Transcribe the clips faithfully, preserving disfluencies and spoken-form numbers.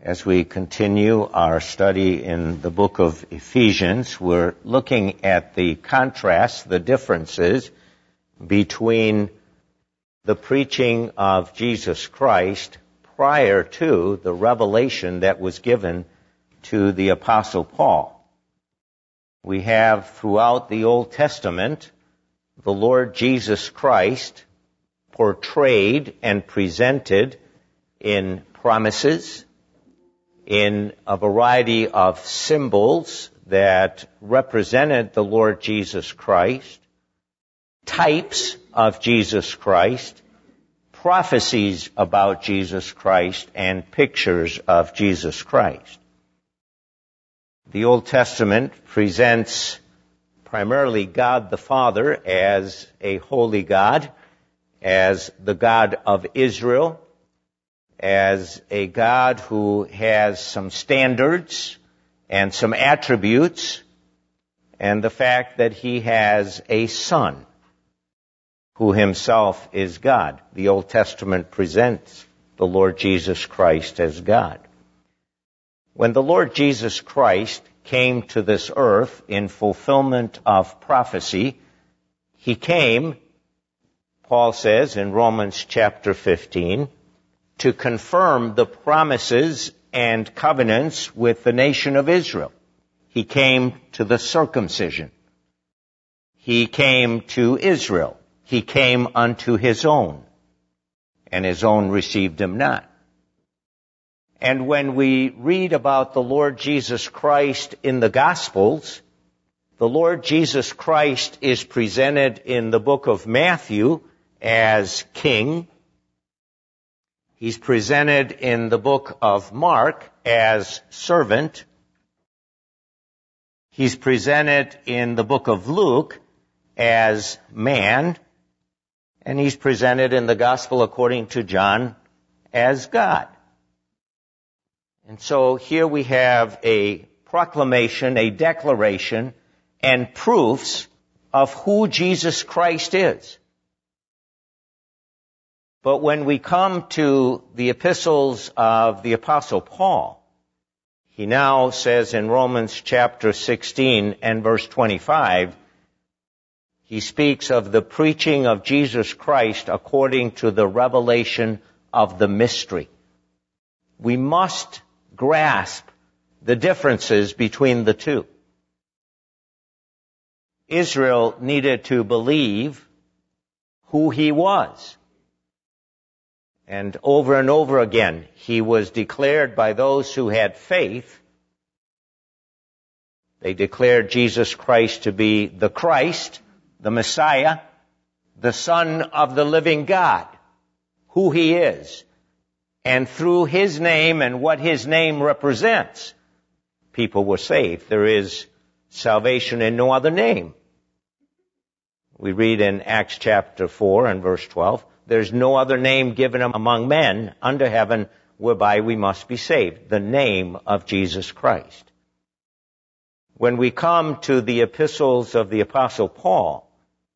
As we continue our study in the book of Ephesians, we're looking at the contrast, the differences between the preaching of Jesus Christ prior to the revelation that was given to the Apostle Paul. We have throughout the Old Testament the Lord Jesus Christ portrayed and presented in promises, in a variety of symbols that represented the Lord Jesus Christ, types of Jesus Christ, prophecies about Jesus Christ, and pictures of Jesus Christ. The Old Testament presents primarily God the Father as a holy God, as the God of Israel, as a God who has some standards and some attributes, and the fact that he has a son who himself is God. The Old Testament presents the Lord Jesus Christ as God. When the Lord Jesus Christ came to this earth in fulfillment of prophecy, he came, Paul says in Romans chapter fifteen, to confirm the promises and covenants with the nation of Israel. He came to the circumcision. He came to Israel. He came unto his own, and his own received him not. And when we read about the Lord Jesus Christ in the Gospels, the Lord Jesus Christ is presented in the book of Matthew as King. He's presented in the book of Mark as servant. He's presented in the book of Luke as man. And he's presented in the gospel according to John as God. And so here we have a proclamation, a declaration, and proofs of who Jesus Christ is. But when we come to the epistles of the Apostle Paul, he now says in Romans chapter sixteen and verse twenty-five, he speaks of the preaching of Jesus Christ according to the revelation of the mystery. We must grasp the differences between the two. Israel needed to believe who he was. And over and over again, he was declared by those who had faith. They declared Jesus Christ to be the Christ, the Messiah, the Son of the living God, who he is. And through his name and what his name represents, people were saved. There is salvation in no other name. We read in Acts chapter four and verse twelve, there's no other name given among men under heaven whereby we must be saved. The name of Jesus Christ. When we come to the epistles of the Apostle Paul,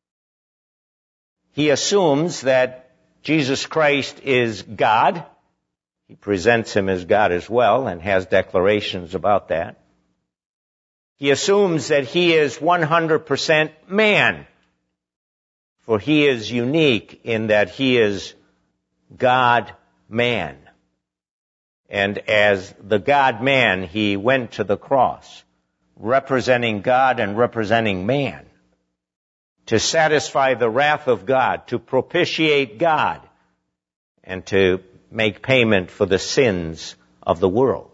he assumes that Jesus Christ is God. He presents him as God as well and has declarations about that. He assumes that he is one hundred percent man. For he is unique in that he is God-man. And as the God-man, he went to the cross, representing God and representing man, to satisfy the wrath of God, to propitiate God, and to make payment for the sins of the world.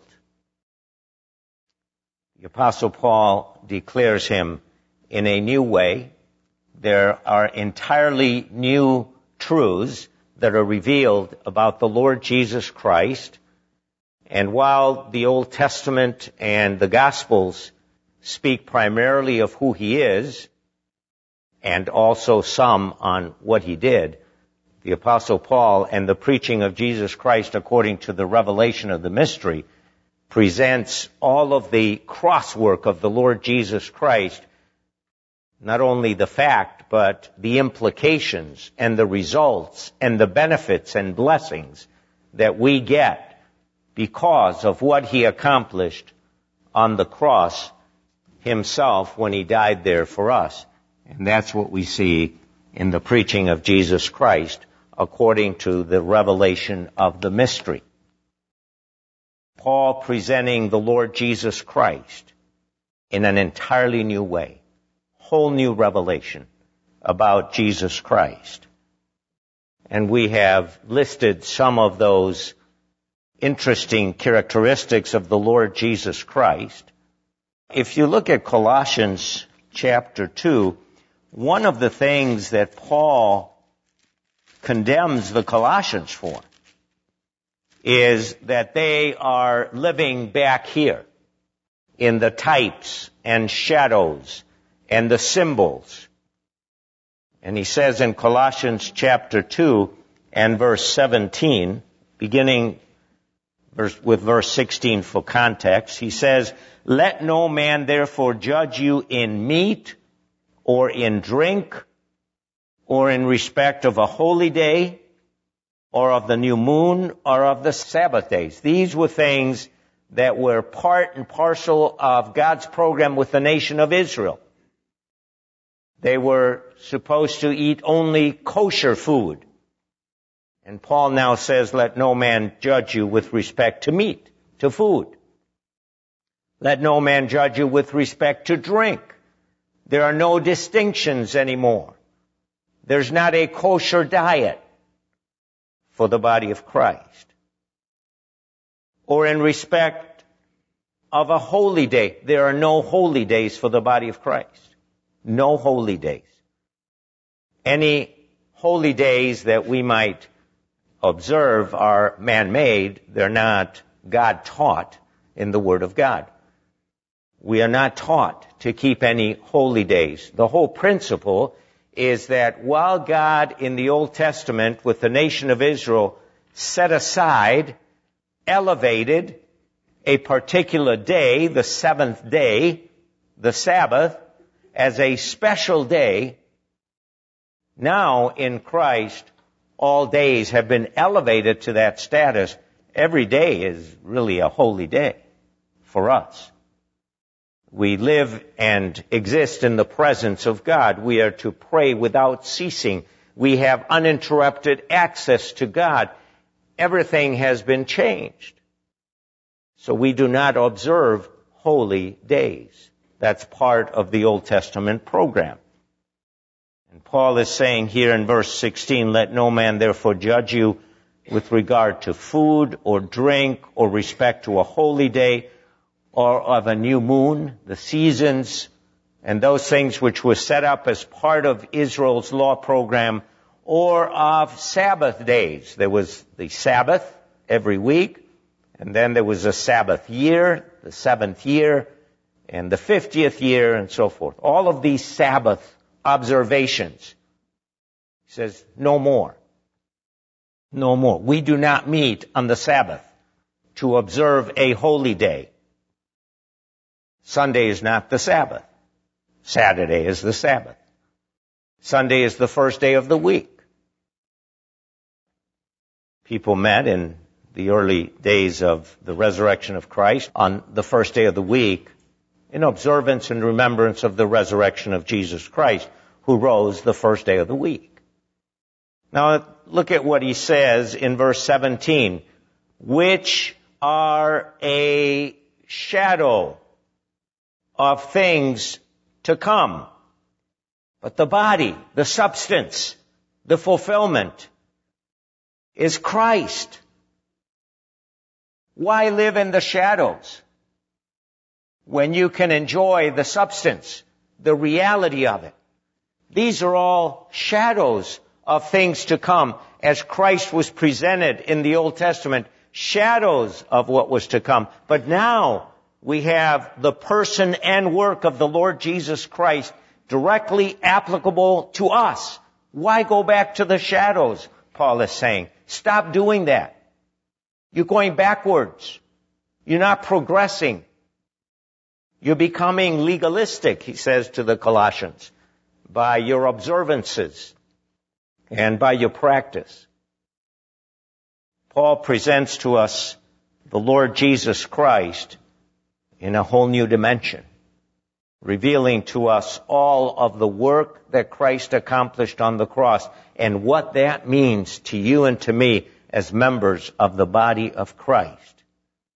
The Apostle Paul declares him in a new way. There are entirely new truths that are revealed about the Lord Jesus Christ. And while the Old Testament and the Gospels speak primarily of who he is, and also some on what he did, the Apostle Paul and the preaching of Jesus Christ according to the revelation of the mystery presents all of the crosswork of the Lord Jesus Christ, not only the fact, but the implications and the results and the benefits and blessings that we get because of what he accomplished on the cross himself when he died there for us. And that's what we see in the preaching of Jesus Christ according to the revelation of the mystery. Paul presenting the Lord Jesus Christ in an entirely new way, whole new revelation about Jesus Christ. And we have listed some of those interesting characteristics of the Lord Jesus Christ. If you look at Colossians chapter two, one of the things that Paul condemns the Colossians for is that they are living back here in the types and shadows and the symbols. And he says in Colossians chapter two and verse seventeen, beginning with verse sixteen for context, he says, "Let no man therefore judge you in meat or in drink or in respect of a holy day or of the new moon or of the Sabbath days." These were things that were part and parcel of God's program with the nation of Israel. They were supposed to eat only kosher food. And Paul now says, let no man judge you with respect to meat, to food. Let no man judge you with respect to drink. There are no distinctions anymore. There's not a kosher diet for the body of Christ. Or in respect of a holy day. There are no holy days for the body of Christ. No holy days. Any holy days that we might observe are man-made. They're not God-taught in the Word of God. We are not taught to keep any holy days. The whole principle is that while God in the Old Testament with the nation of Israel set aside, elevated a particular day, the seventh day, the Sabbath, as a special day, now in Christ, all days have been elevated to that status. Every day is really a holy day for us. We live and exist in the presence of God. We are to pray without ceasing. We have uninterrupted access to God. Everything has been changed. So we do not observe holy days. That's part of the Old Testament program. And Paul is saying here in verse sixteen, let no man therefore judge you with regard to food or drink or respect to a holy day or of a new moon, the seasons, and those things which were set up as part of Israel's law program, or of Sabbath days. There was the Sabbath every week, and then there was a Sabbath year, the seventh year, and the fiftieth year, and so forth. All of these Sabbath observations. He says, no more. No more. We do not meet on the Sabbath to observe a holy day. Sunday is not the Sabbath. Saturday is the Sabbath. Sunday is the first day of the week. People met in the early days of the resurrection of Christ on the first day of the week in observance and remembrance of the resurrection of Jesus Christ, who rose the first day of the week. Now, look at what he says in verse seventeen, which are a shadow of things to come. But the body, the substance, the fulfillment is Christ. Why live in the shadows when you can enjoy the substance, the reality of it? These are all shadows of things to come, as Christ was presented in the Old Testament, shadows of what was to come. But now we have the person and work of the Lord Jesus Christ directly applicable to us. Why go back to the shadows, Paul is saying. Stop doing that. You're going backwards. You're not progressing. You're becoming legalistic, he says to the Colossians, by your observances and by your practice. Paul presents to us the Lord Jesus Christ in a whole new dimension, revealing to us all of the work that Christ accomplished on the cross and what that means to you and to me as members of the body of Christ.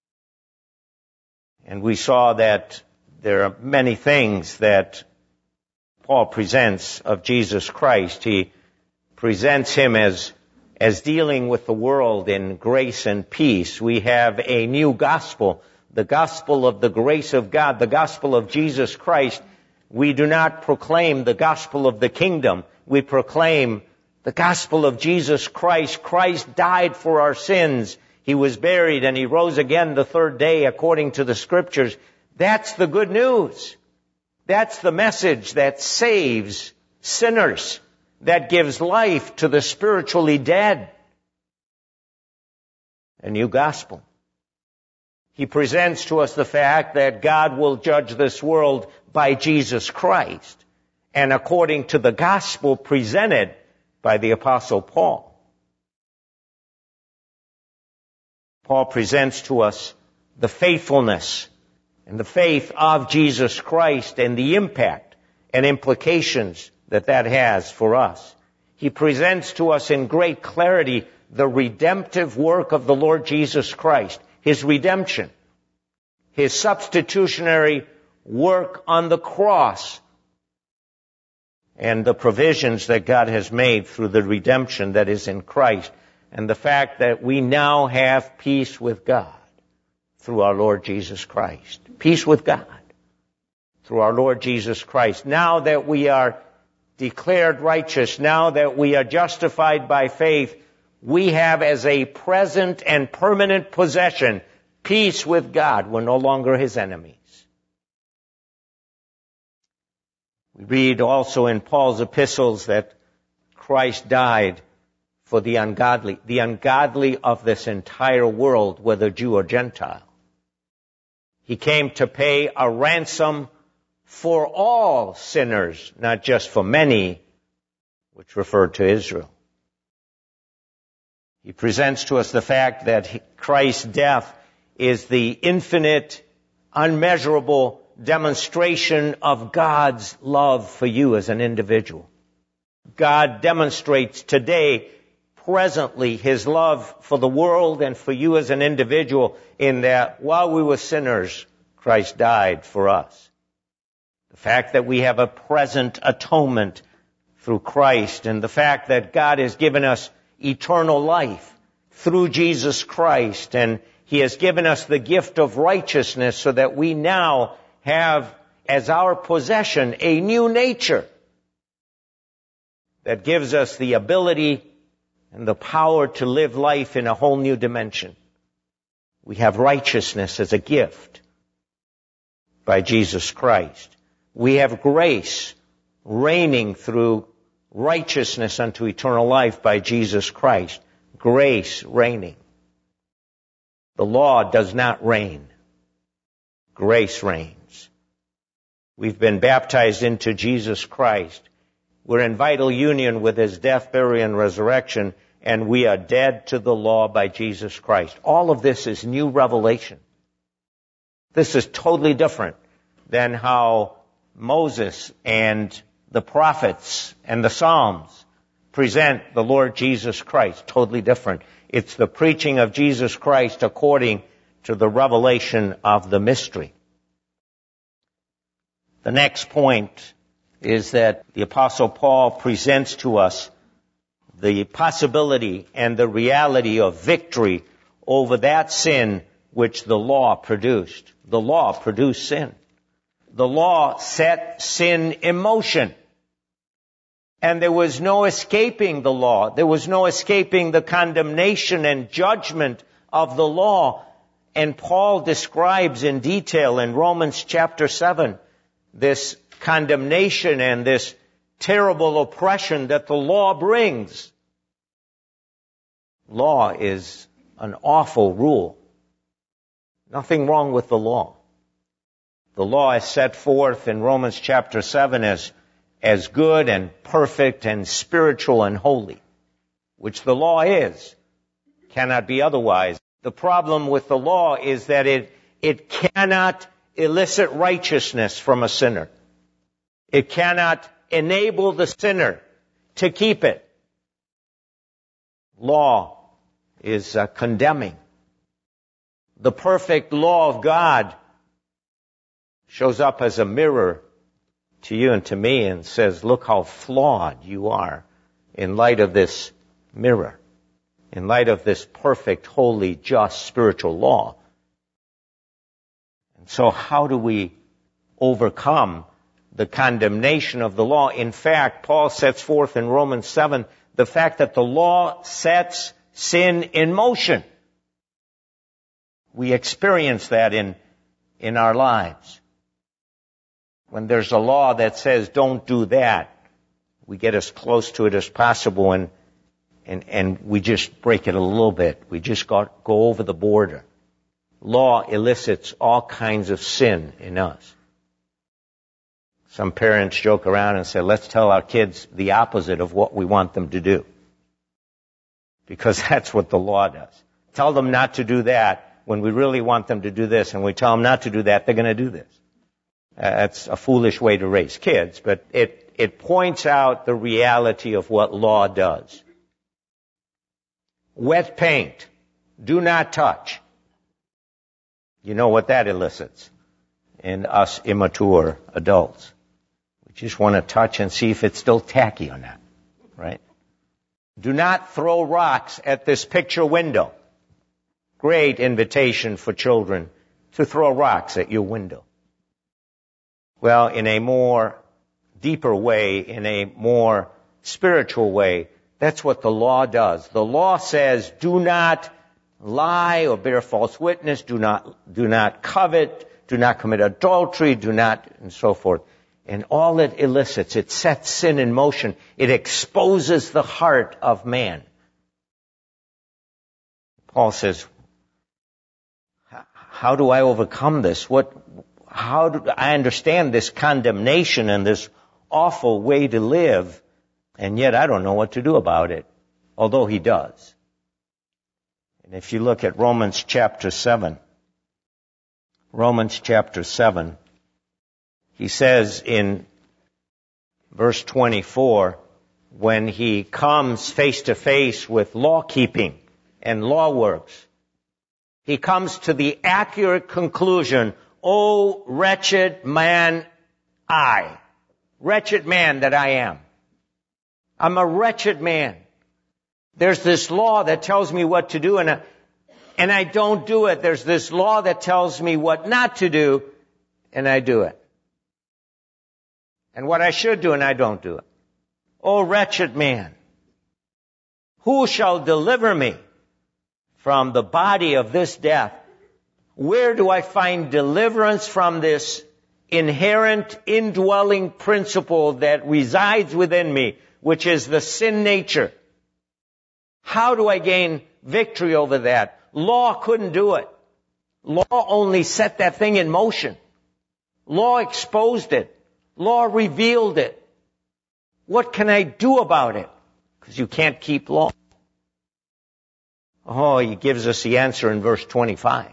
And we saw that there are many things that Paul presents of Jesus Christ. He presents him as as dealing with the world in grace and peace. We have a new gospel, the gospel of the grace of God, the gospel of Jesus Christ. We do not proclaim the gospel of the kingdom. We proclaim the gospel of Jesus Christ. Christ died for our sins. He was buried and he rose again the third day according to the scriptures. That's the good news. That's the message that saves sinners, that gives life to the spiritually dead. A new gospel. He presents to us the fact that God will judge this world by Jesus Christ, and according to the gospel presented by the Apostle Paul. Paul presents to us the faithfulness and the faith of Jesus Christ and the impact and implications that that has for us. He presents to us in great clarity the redemptive work of the Lord Jesus Christ, his redemption, his substitutionary work on the cross, and the provisions that God has made through the redemption that is in Christ, and the fact that we now have peace with God through our Lord Jesus Christ. Peace with God through our Lord Jesus Christ. Now that we are declared righteous, now that we are justified by faith, we have as a present and permanent possession peace with God. We're no longer his enemies. We read also in Paul's epistles that Christ died for the ungodly, the ungodly of this entire world, whether Jew or Gentile. He came to pay a ransom for all sinners, not just for many, which referred to Israel. He presents to us the fact that Christ's death is the infinite, unmeasurable demonstration of God's love for you as an individual. God demonstrates today, presently, his love for the world and for you as an individual in that while we were sinners, Christ died for us. The fact that we have a present atonement through Christ, and the fact that God has given us eternal life through Jesus Christ, and he has given us the gift of righteousness so that we now have as our possession a new nature that gives us the ability and the power to live life in a whole new dimension. We have righteousness as a gift by Jesus Christ. We have grace reigning through righteousness unto eternal life by Jesus Christ. Grace reigning. The law does not reign. Grace reigns. We've been baptized into Jesus Christ. We're in vital union with his death, burial, and resurrection, and we are dead to the law by Jesus Christ. All of this is new revelation. This is totally different than how Moses and the prophets and the Psalms present the Lord Jesus Christ. Totally different. It's the preaching of Jesus Christ according to the revelation of the mystery. The next point is that the Apostle Paul presents to us the possibility and the reality of victory over that sin which the law produced. The law produced sin. The law set sin in motion. And there was no escaping the law. There was no escaping the condemnation and judgment of the law. And Paul describes in detail in Romans chapter seven this condemnation and this terrible oppression that the law brings. Law is an awful rule. Nothing wrong with the law. The law is set forth in Romans chapter seven as, as good and perfect and spiritual and holy, which the law is. Cannot be otherwise. The problem with the law is that it, it cannot elicit righteousness from a sinner. It cannot enable the sinner to keep it. Law is uh, condemning. The perfect law of God shows up as a mirror to you and to me and says, look how flawed you are in light of this mirror, in light of this perfect, holy, just, spiritual law. And so how do we overcome the condemnation of the law? In fact, Paul sets forth in Romans seven the fact that the law sets sin in motion. We experience that in, in our lives. When there's a law that says don't do that, we get as close to it as possible and and, and we just break it a little bit. We just go, go over the border. Law elicits all kinds of sin in us. Some parents joke around and say, let's tell our kids the opposite of what we want them to do. Because that's what the law does. Tell them not to do that when we really want them to do this, and we tell them not to do that, they're going to do this. Uh, that's a foolish way to raise kids, but it, it points out the reality of what law does. Wet paint, do not touch. You know what that elicits in us immature adults. We just want to touch and see if it's still tacky or not, right? Do not throw rocks at this picture window. Great invitation for children to throw rocks at your window. Well, in a more deeper way, in a more spiritual way, that's what the law does. The law says, do not lie or bear false witness, do not, do not covet, do not commit adultery, do not, and so forth. And all it elicits, it sets sin in motion. It exposes the heart of man. Paul says, how do I overcome this? What, how do I understand this condemnation and this awful way to live? And yet I don't know what to do about it, although he does. And if you look at Romans chapter seven, Romans chapter seven, he says in verse twenty-four, when he comes face to face with law keeping and law works, he comes to the accurate conclusion, O wretched man I, wretched man that I am. I'm a wretched man. There's this law that tells me what to do, and I, and I don't do it. There's this law that tells me what not to do, and I do it. And what I should do, and I don't do it. Oh, wretched man, who shall deliver me from the body of this death? Where do I find deliverance from this inherent, indwelling principle that resides within me, which is the sin nature? How do I gain victory over that? Law couldn't do it. Law only set that thing in motion. Law exposed it. Law revealed it. What can I do about it? Because you can't keep law. Oh, he gives us the answer in verse twenty-five.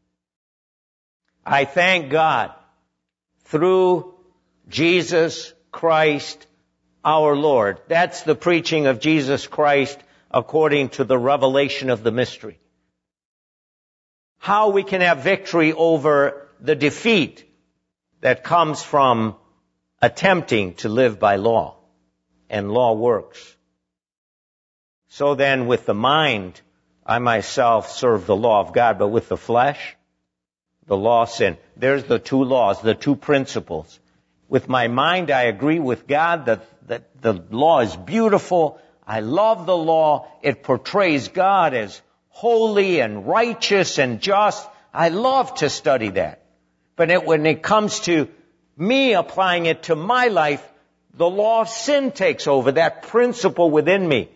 I thank God through Jesus Christ our Lord. That's the preaching of Jesus Christ according to the revelation of the mystery. How we can have victory over the defeat that comes from attempting to live by law. And law works. So then with the mind, I myself serve the law of God, but with the flesh, the law of sin. There's the two laws, the two principles. With my mind, I agree with God that, that the law is beautiful. I love the law. It portrays God as holy and righteous and just. I love to study that. But it, when it comes to me applying it to my life, the law of sin takes over, that principle within me.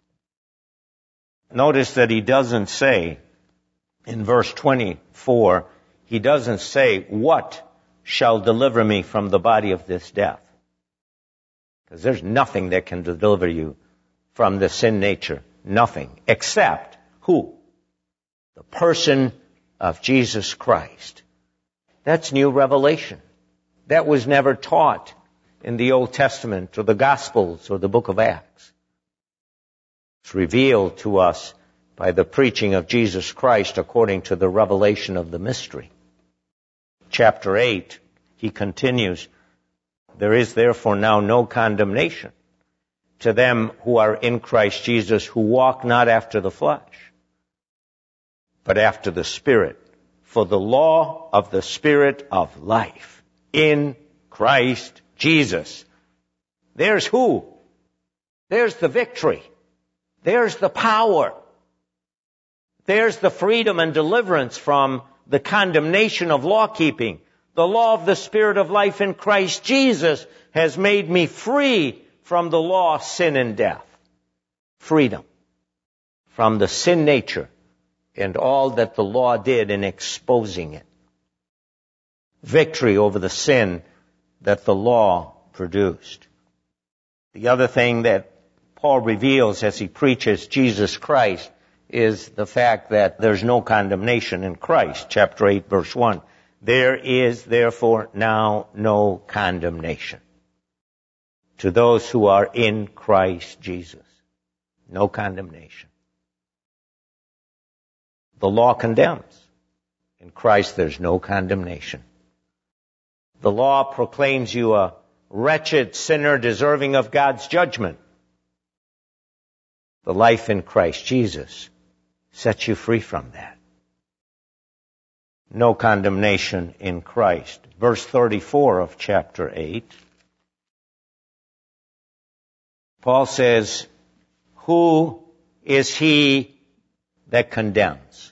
Notice that he doesn't say, in verse twenty-four, he doesn't say, what shall deliver me from the body of this death? Because there's nothing that can deliver you from the sin nature. Nothing. Except who? the person of Jesus Christ. That's new revelation. That was never taught in the Old Testament or the Gospels or the book of Acts. It's revealed to us by the preaching of Jesus Christ according to the revelation of the mystery. Chapter eight, he continues, there is therefore now no condemnation to them who are in Christ Jesus, who walk not after the flesh, but after the Spirit. For the law of the Spirit of life in Christ Jesus. There's who? There's the victory. There's the power. There's the freedom and deliverance from the condemnation of law-keeping. The law of the Spirit of life in Christ Jesus has made me free from the law, sin, and death. Freedom from the sin nature and all that the law did in exposing it. Victory over the sin that the law produced. The other thing that Paul reveals as he preaches Jesus Christ is the fact that there's no condemnation in Christ. Chapter eight, verse one. There is therefore now no condemnation to those who are in Christ Jesus. No condemnation. The law condemns. In Christ there's no condemnation. The law proclaims you a wretched sinner deserving of God's judgment. The life in Christ Jesus sets you free from that. No condemnation in Christ. Verse thirty-four of chapter eight. Paul says, who is he that condemns?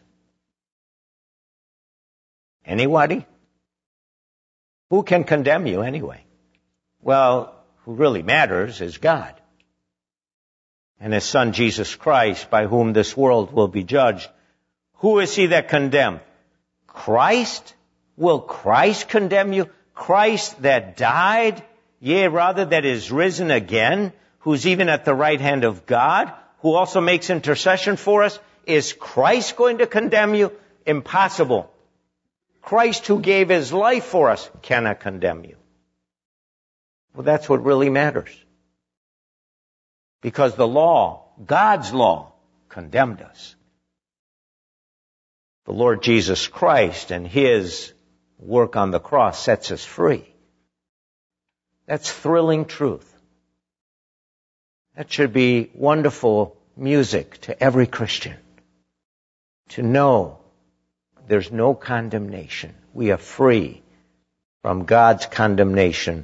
Anybody? Who can condemn you anyway? Well, who really matters is God and His Son Jesus Christ, by whom this world will be judged. Who is he that condemned? Christ? Will Christ condemn you? Christ that died, yea, rather that is risen again, who's even at the right hand of God, who also makes intercession for us. Is Christ going to condemn you? Impossible. Christ who gave His life for us cannot condemn you. Well, that's what really matters. Because the law, God's law, condemned us. The Lord Jesus Christ and His work on the cross sets us free. That's thrilling truth. That should be wonderful music to every Christian. To know there's no condemnation. We are free from God's condemnation.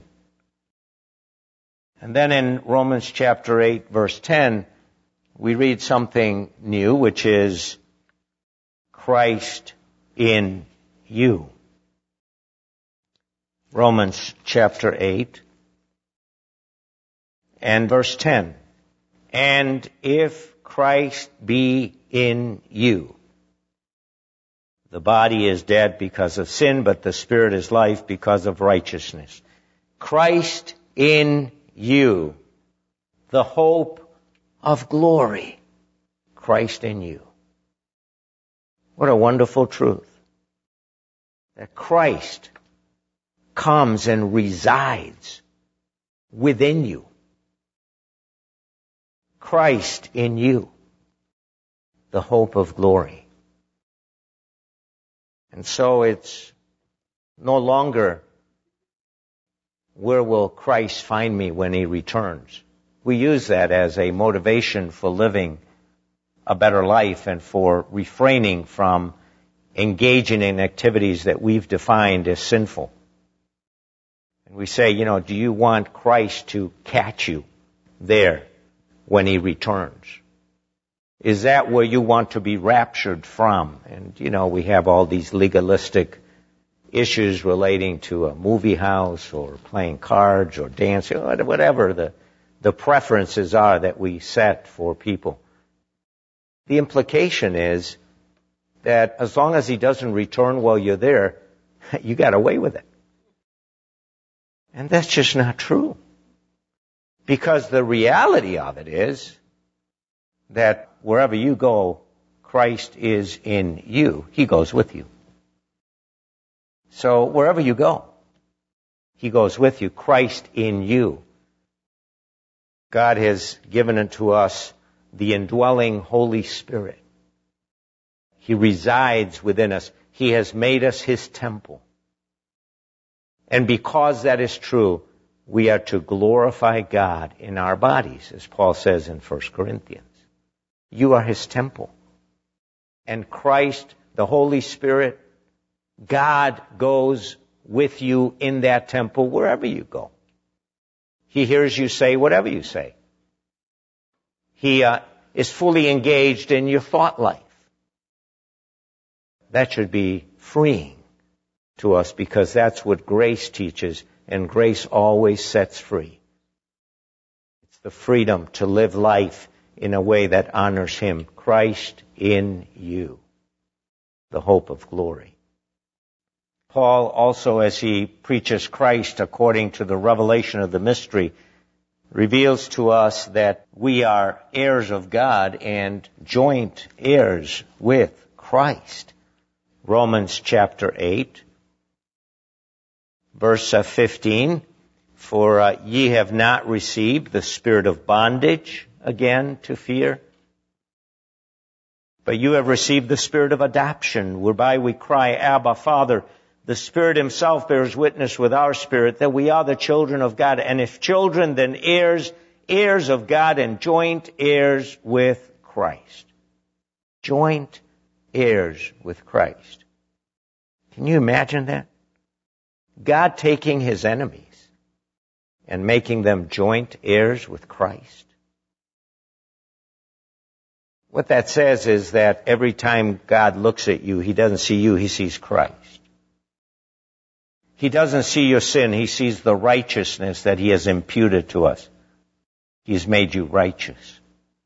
And then in Romans chapter eight, verse ten, we read something new, which is Christ in you. Romans chapter eight and verse ten. And if Christ be in you, the body is dead because of sin, but the spirit is life because of righteousness. Christ in you, the hope of glory. Christ in you. What a wonderful truth. That Christ comes and resides within you. Christ in you, the hope of glory. And so it's no longer, where will Christ find me when He returns? We use that as a motivation for living a better life and for refraining from engaging in activities that we've defined as sinful. And we say, you know, do you want Christ to catch you there when He returns? Is that where you want to be raptured from? And, you know, we have all these legalistic issues relating to a movie house or playing cards or dancing, whatever the, the preferences are that we set for people. The implication is that as long as He doesn't return while you're there, you got away with it. And that's just not true. Because the reality of it is that wherever you go, Christ is in you, he goes with you. So wherever you go, he goes with you. Christ in you. God has given unto us the indwelling Holy Spirit. He resides within us. He has made us his temple. And because that is true, we are to glorify God in our bodies, as Paul says in First Corinthians. You are his temple. And Christ, the Holy Spirit, God goes with you in that temple wherever you go. He hears you say whatever you say. He uh, is fully engaged in your thought life. That should be freeing to us, because that's what grace teaches, and grace always sets free. It's the freedom to live life in a way that honors him. Christ in you, the hope of glory. Paul also, as he preaches Christ according to the revelation of the mystery, reveals to us that we are heirs of God and joint heirs with Christ. Romans chapter eight, verse fifteen, for uh, ye have not received the spirit of bondage again to fear, but you have received the spirit of adoption, whereby we cry, Abba, Father. The Spirit himself bears witness with our spirit that we are the children of God. And if children, then heirs, heirs of God and joint heirs with Christ. Joint heirs with Christ. Can you imagine that? God taking his enemies and making them joint heirs with Christ. What that says is that every time God looks at you, he doesn't see you, he sees Christ. He doesn't see your sin, he sees the righteousness that he has imputed to us. He has made you righteous.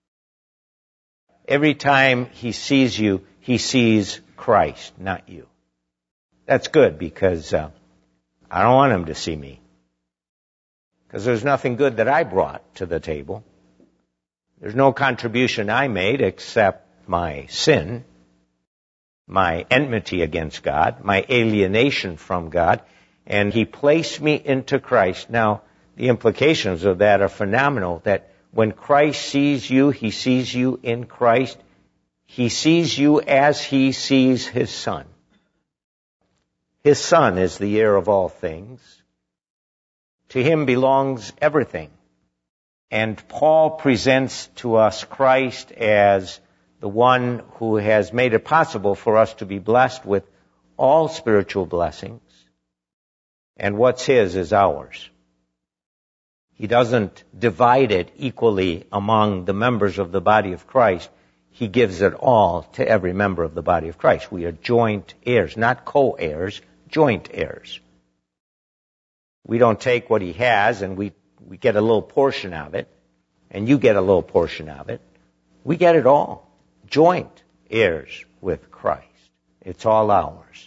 Every time he sees you, he sees Christ, not you. That's good, because uh, I don't want him to see me. Because there's nothing good that I brought to the table. There's no contribution I made except my sin, my enmity against God, my alienation from God, and he placed me into Christ. Now, the implications of that are phenomenal, that when Christ sees you, he sees you in Christ. He sees you as he sees his Son. His Son is the heir of all things. To him belongs everything. And Paul presents to us Christ as the one who has made it possible for us to be blessed with all spiritual blessings. And what's his is ours. He doesn't divide it equally among the members of the body of Christ. He gives it all to every member of the body of Christ. We are joint heirs, not co-heirs, joint heirs. We don't take what he has and we, we get a little portion of it, and you get a little portion of it. We get it all. Joint heirs with Christ. It's all ours.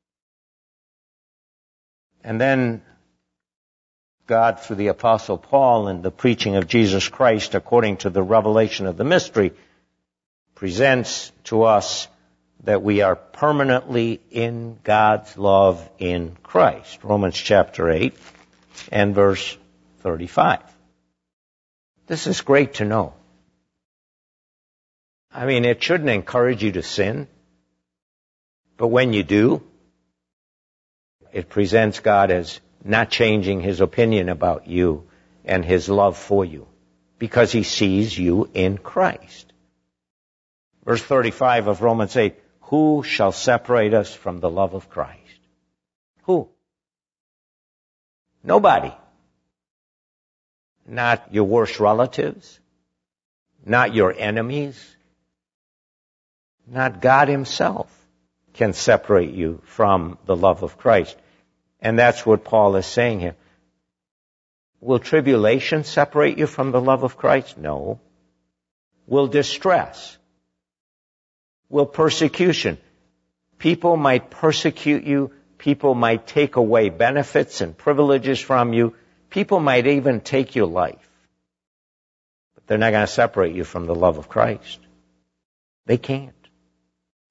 And then God, through the Apostle Paul and the preaching of Jesus Christ according to the revelation of the mystery, presents to us that we are permanently in God's love in Christ. Romans chapter eight and verse thirty-five. This is great to know. I mean, it shouldn't encourage you to sin, but when you do, it presents God as not changing his opinion about you and his love for you, because he sees you in Christ. Verse thirty-five of Romans eight, who shall separate us from the love of Christ? Who? Nobody. Not your worst relatives, not your enemies, not God himself can separate you from the love of Christ. And that's what Paul is saying here. Will tribulation separate you from the love of Christ? No. Will distress? Will persecution? People might persecute you. People might take away benefits and privileges from you. People might even take your life. But they're not going to separate you from the love of Christ. They can't.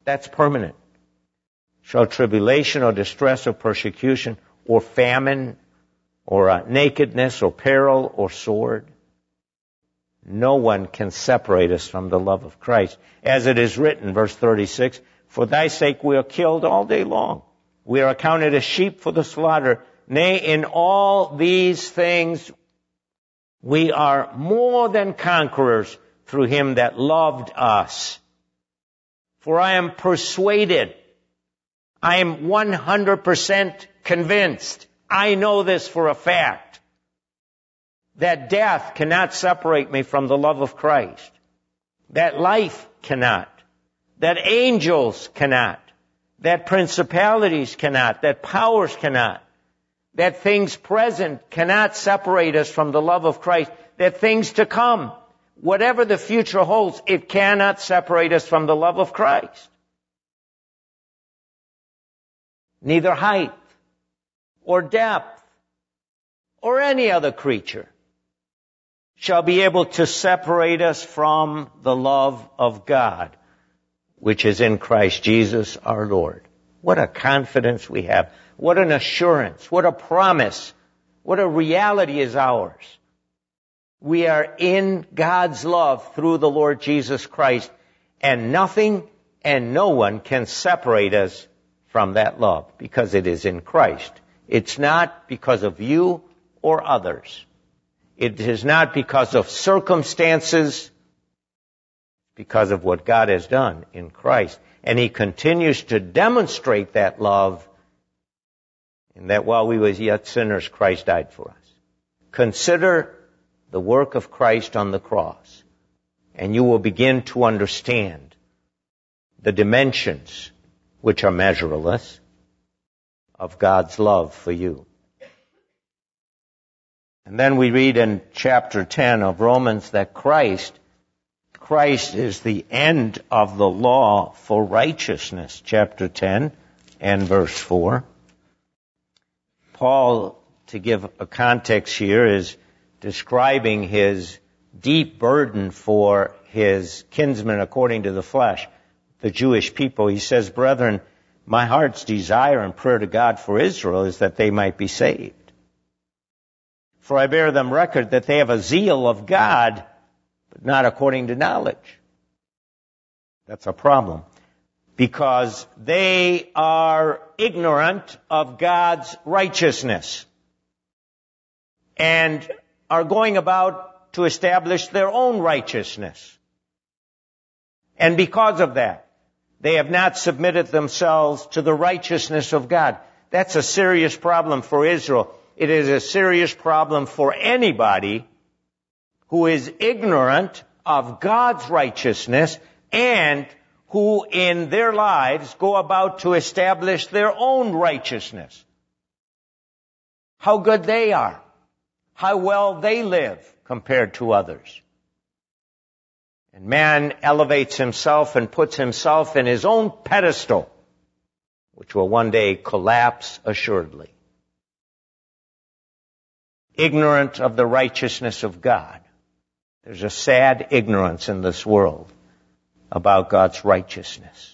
That's permanent. Shall tribulation or distress or persecution or famine or uh, nakedness or peril or sword? No one can separate us from the love of Christ. As it is written, verse thirty-six, for thy sake we are killed all day long. We are accounted as sheep for the slaughter. Nay, in all these things we are more than conquerors through him that loved us. For I am persuaded, I am one hundred percent convinced, I know this for a fact, that death cannot separate me from the love of Christ, that life cannot, that angels cannot, that principalities cannot, that powers cannot, that things present cannot separate us from the love of Christ, that things to come, whatever the future holds, it cannot separate us from the love of Christ. Neither height or depth or any other creature shall be able to separate us from the love of God, which is in Christ Jesus our Lord. What a confidence we have. What an assurance. What a promise. What a reality is ours. We are in God's love through the Lord Jesus Christ, and nothing and no one can separate us from that love because it is in Christ. It's not because of you or others. It is not because of circumstances, because of what God has done in Christ. And he continues to demonstrate that love in that while we were yet sinners, Christ died for us. Consider the work of Christ on the cross, and you will begin to understand the dimensions, which are measureless, of God's love for you. And then we read in chapter ten of Romans that Christ, Christ is the end of the law for righteousness. Chapter ten and verse four. Paul, to give a context here, is describing his deep burden for his kinsmen according to the flesh, the Jewish people. He says, brethren, my heart's desire and prayer to God for Israel is that they might be saved. For I bear them record that they have a zeal of God, but not according to knowledge. That's a problem, because they are ignorant of God's righteousness and are going about to establish their own righteousness. And because of that, they have not submitted themselves to the righteousness of God. That's a serious problem for Israel. It is a serious problem for anybody who is ignorant of God's righteousness and who in their lives go about to establish their own righteousness. How good they are. How well they live compared to others. And man elevates himself and puts himself in his own pedestal, which will one day collapse assuredly. Ignorant of the righteousness of God. There's a sad ignorance in this world about God's righteousness.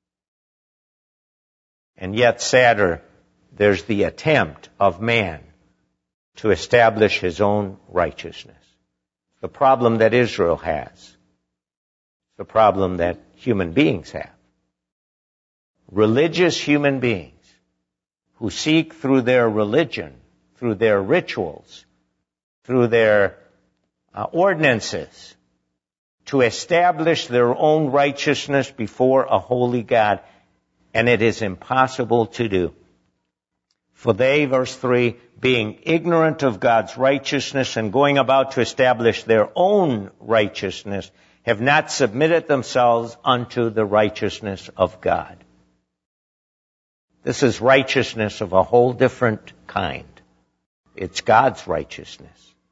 And yet sadder, there's the attempt of man to establish his own righteousness. The problem that Israel has. The problem that human beings have. Religious human beings who seek through their religion, through their rituals, through their uh, ordinances, to establish their own righteousness before a holy God, and it is impossible to do. For they, verse three, being ignorant of God's righteousness and going about to establish their own righteousness, have not submitted themselves unto the righteousness of God. This is righteousness of a whole different kind. It's God's righteousness.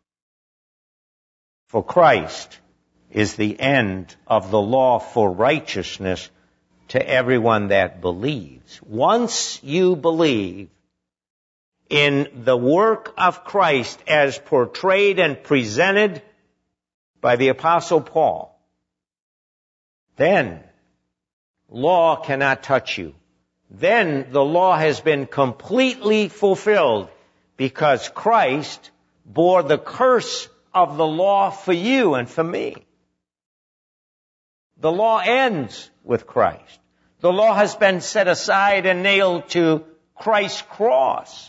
For Christ is the end of the law for righteousness to everyone that believes. Once you believe in the work of Christ as portrayed and presented by the Apostle Paul, then law cannot touch you. Then the law has been completely fulfilled because Christ bore the curse of the law for you and for me. The law ends with Christ. The law has been set aside and nailed to Christ's cross.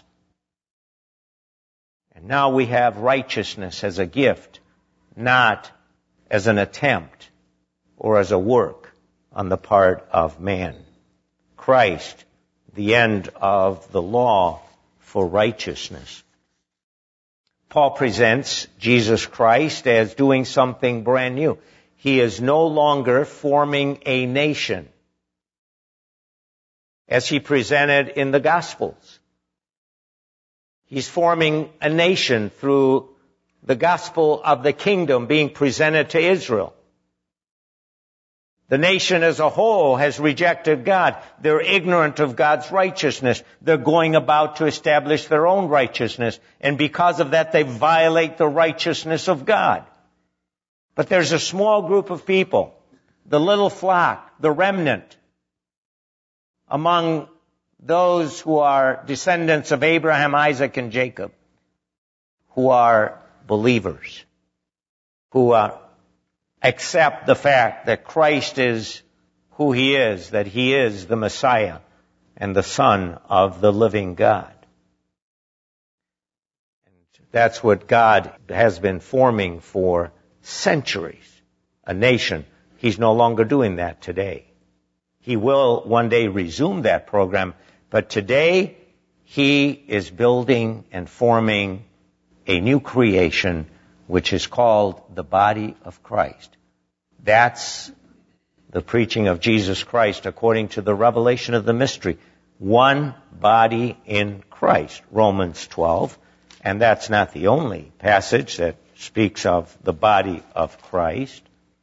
And now we have righteousness as a gift, not as an attempt or as a work on the part of man. Christ, the end of the law for righteousness. Paul presents Jesus Christ as doing something brand new. He is no longer forming a nation as he presented in the Gospels. He's forming a nation through the gospel of the kingdom being presented to Israel. The nation as a whole has rejected God. They're ignorant of God's righteousness. They're going about to establish their own righteousness. And because of that, they violate the righteousness of God. But there's a small group of people, the little flock, the remnant, among those who are descendants of Abraham, Isaac, and Jacob, who are believers, who are accept the fact that Christ is who he is, that he is the Messiah and the Son of the living God. And that's what God has been forming for centuries, a nation. He's no longer doing that today. He will one day resume that program, but today he is building and forming a new creation which is called the body of Christ. That's the preaching of Jesus Christ according to the revelation of the mystery. One body in Christ, Romans twelve. And that's not the only passage that speaks of the body of Christ.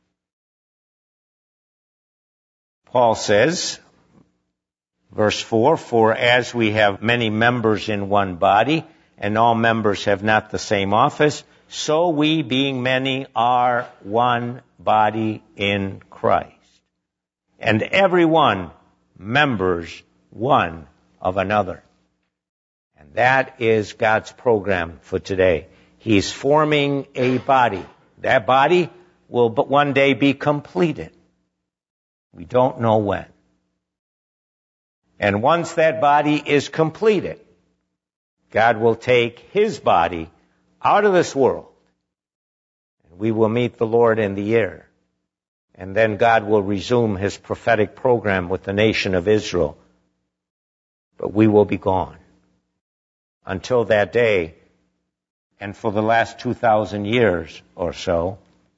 Paul says, verse four, for as we have many members in one body, and all members have not the same office, so we, being many, are one body in Christ. And every one members one of another. And that is God's program for today. He's forming a body. That body will but one day be completed. We don't know when. And once that body is completed, God will take his body out of this world. And we will meet the Lord in the air. And then God will resume his prophetic program with the nation of Israel. But we will be gone. Until that day, and for the last two thousand years or so,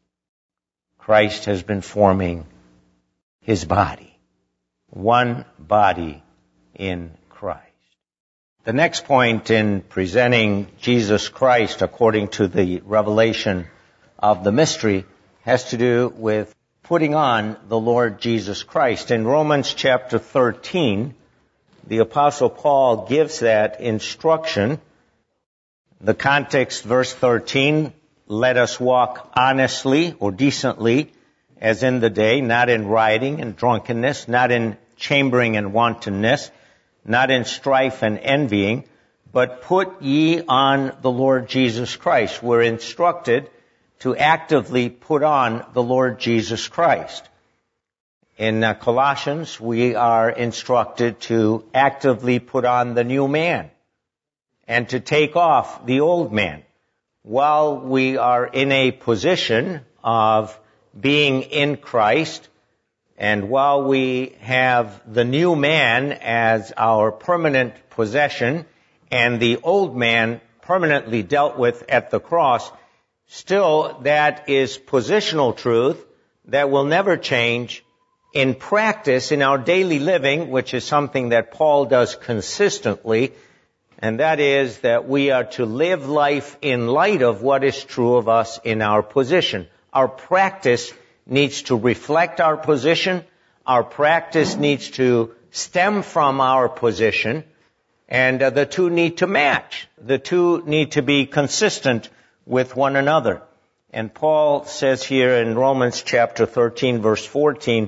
Christ has been forming his body. One body in Christ. The next point in presenting Jesus Christ according to the revelation of the mystery has to do with putting on the Lord Jesus Christ. In Romans chapter thirteen, the Apostle Paul gives that instruction. The context, verse thirteen, let us walk honestly or decently as in the day, not in rioting and drunkenness, not in chambering and wantonness, not in strife and envying, but put ye on the Lord Jesus Christ. We're instructed to actively put on the Lord Jesus Christ. In uh, Colossians, we are instructed to actively put on the new man and to take off the old man. While we are in a position of being in Christ, and while we have the new man as our permanent possession and the old man permanently dealt with at the cross, still that is positional truth that will never change. In practice, in our daily living, which is something that Paul does consistently, and that is that we are to live life in light of what is true of us in our position. Our practice needs to reflect our position. Our practice needs to stem from our position. And uh, the two need to match. The two need to be consistent with one another. And Paul says here in Romans chapter thirteen, verse fourteen,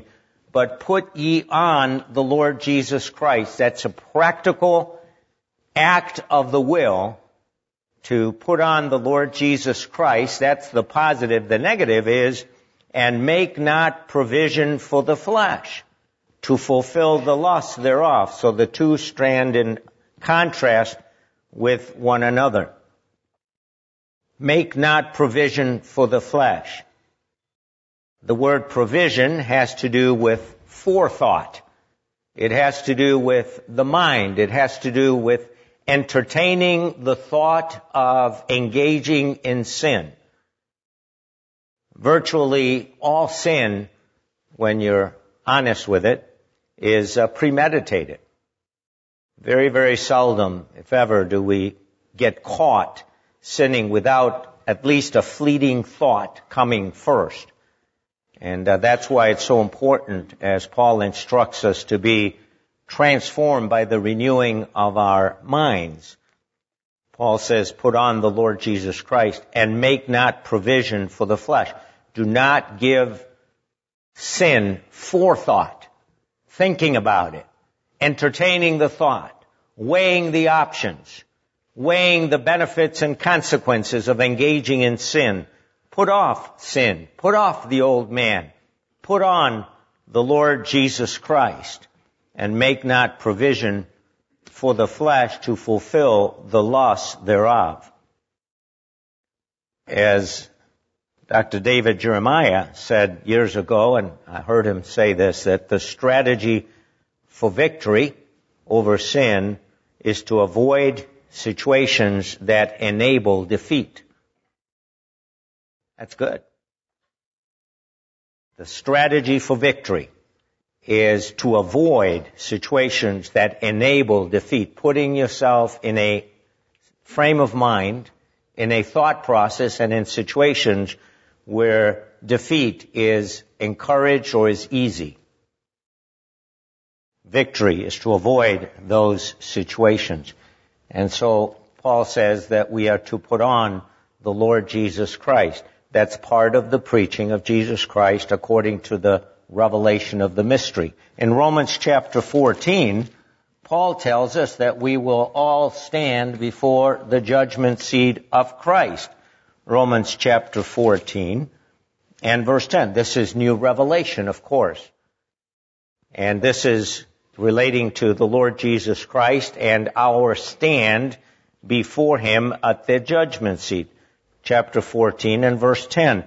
but put ye on the Lord Jesus Christ. That's a practical act of the will to put on the Lord Jesus Christ. That's the positive. The negative is, and make not provision for the flesh to fulfill the lust thereof. So the two stand in contrast with one another. Make not provision for the flesh. The word provision has to do with forethought. It has to do with the mind. It has to do with entertaining the thought of engaging in sin. Virtually all sin, when you're honest with it, is uh, premeditated. Very, very seldom, if ever, do we get caught sinning without at least a fleeting thought coming first. And uh, that's why it's so important, as Paul instructs us, to be transformed by the renewing of our minds. Paul says, put on the Lord Jesus Christ and make not provision for the flesh. Do not give sin forethought, thinking about it, entertaining the thought, weighing the options, weighing the benefits and consequences of engaging in sin. Put off sin. Put off the old man. Put on the Lord Jesus Christ and make not provision for the flesh to fulfill the lusts thereof. As Doctor David Jeremiah said years ago, and I heard him say this, that the strategy for victory over sin is to avoid situations that enable defeat. That's good. The strategy for victory is to avoid situations that enable defeat, putting yourself in a frame of mind, in a thought process, and in situations where defeat is encouraged or is easy. Victory is to avoid those situations. And so Paul says that we are to put on the Lord Jesus Christ. That's part of the preaching of Jesus Christ according to the revelation of the mystery. In Romans chapter fourteen, Paul tells us that we will all stand before the judgment seat of Christ. Romans chapter fourteen and verse ten. This is new revelation, of course. And this is relating to the Lord Jesus Christ and our stand before Him at the judgment seat. Chapter fourteen and verse ten.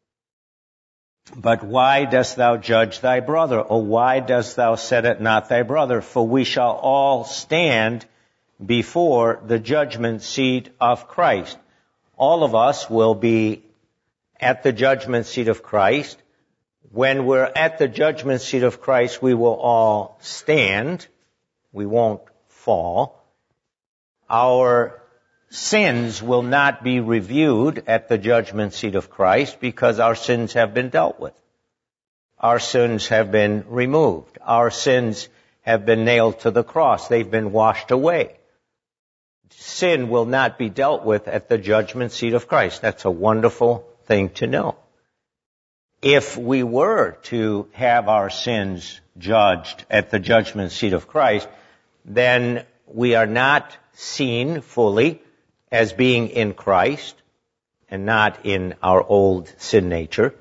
But why dost thou judge thy brother? Or why dost thou set it not thy brother? For we shall all stand before the judgment seat of Christ. All of us will be at the judgment seat of Christ. When we're at the judgment seat of Christ, we will all stand. We won't fall. Our sins will not be reviewed at the judgment seat of Christ because our sins have been dealt with. Our sins have been removed. Our sins have been nailed to the cross. They've been washed away. Sin will not be dealt with at the judgment seat of Christ. That's a wonderful thing to know. If we were to have our sins judged at the judgment seat of Christ, then we are not seen fully as being in Christ and not in our old sin nature.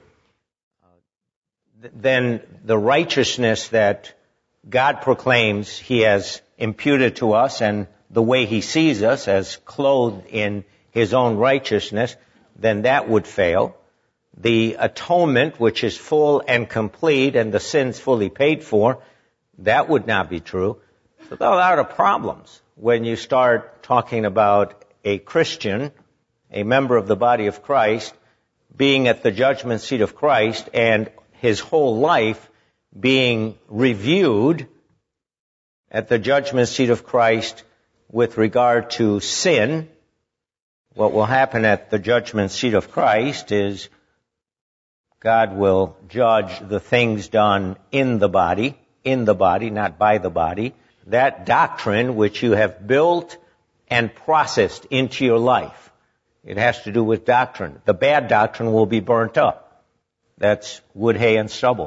Then the righteousness that God proclaims He has imputed to us and the way He sees us as clothed in His own righteousness, then that would fail. The atonement, which is full and complete and the sins fully paid for, that would not be true. So there are a lot of problems when you start talking about a Christian, a member of the body of Christ, being at the judgment seat of Christ and his whole life being reviewed at the judgment seat of Christ with regard to sin. What will happen at the judgment seat of Christ is God will judge the things done in the body, in the body, not by the body. That doctrine which you have built and processed into your life. It has to do with doctrine. The bad doctrine will be burnt up. That's wood, hay, and stubble.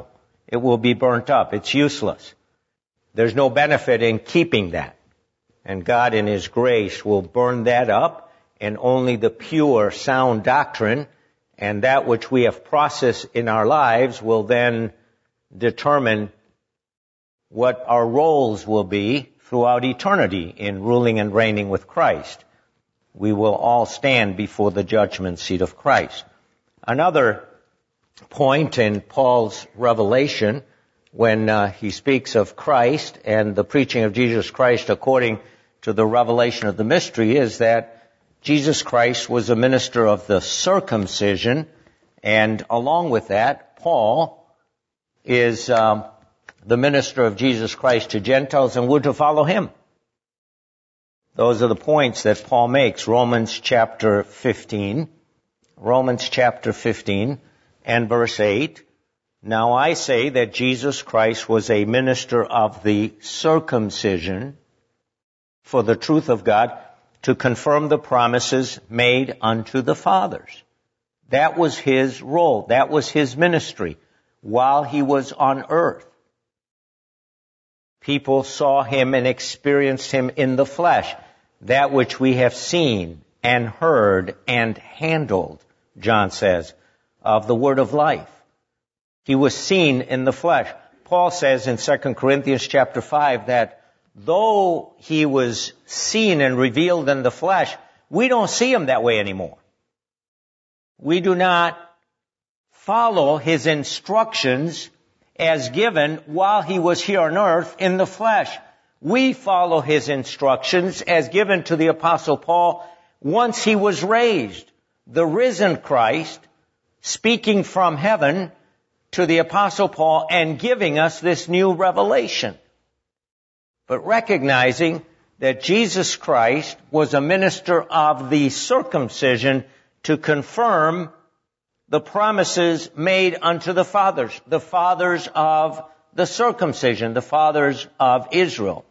it will be burnt up. It's useless. There's no benefit in keeping that. And God in His grace will burn that up, and only the pure, sound doctrine and that which we have processed in our lives will then determine what our roles will be throughout eternity in ruling and reigning with Christ. We will all stand before the judgment seat of Christ. Another point in Paul's revelation, when uh, he speaks of Christ and the preaching of Jesus Christ according to the revelation of the mystery, is that Jesus Christ was a minister of the circumcision, and along with that, Paul is um, the minister of Jesus Christ to Gentiles, and we're to follow him. Those are the points that Paul makes. Romans chapter fifteen, Romans chapter fifteen and verse eight. Now I say that Jesus Christ was a minister of the circumcision for the truth of God, to confirm the promises made unto the fathers. That was his role. That was his ministry while he was on earth. People saw him and experienced him in the flesh. That which we have seen and heard and handled, John says, of the word of life. He was seen in the flesh. Paul says in Second Corinthians chapter five that though he was seen and revealed in the flesh, we don't see him that way anymore. We do not follow his instructions as given while he was here on earth in the flesh. We follow his instructions as given to the Apostle Paul once he was raised. The risen Christ speaking from heaven to the Apostle Paul and giving us this new revelation. But recognizing that Jesus Christ was a minister of the circumcision to confirm the promises made unto the fathers, the fathers of the circumcision, the fathers of Israel.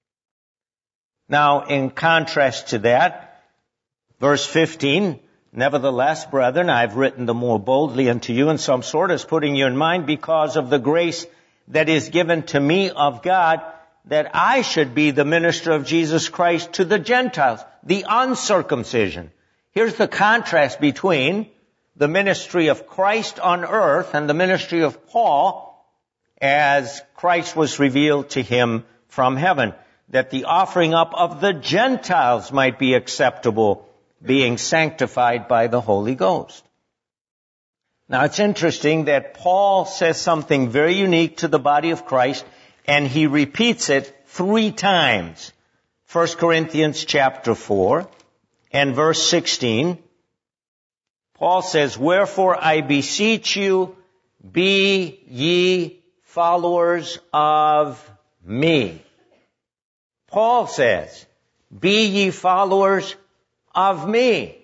Now, in contrast to that, verse fifteen, nevertheless, brethren, I've written the more boldly unto you in some sort as putting you in mind because of the grace that is given to me of God, that I should be the minister of Jesus Christ to the Gentiles, the uncircumcision. Here's the contrast between the ministry of Christ on earth and the ministry of Paul as Christ was revealed to him from heaven, that the offering up of the Gentiles might be acceptable, being sanctified by the Holy Ghost. Now it's interesting that Paul says something very unique to the body of Christ, and he repeats it three times. First Corinthians chapter four and verse sixteen. Paul says, wherefore I beseech you, be ye followers of me. Paul says, be ye followers of me.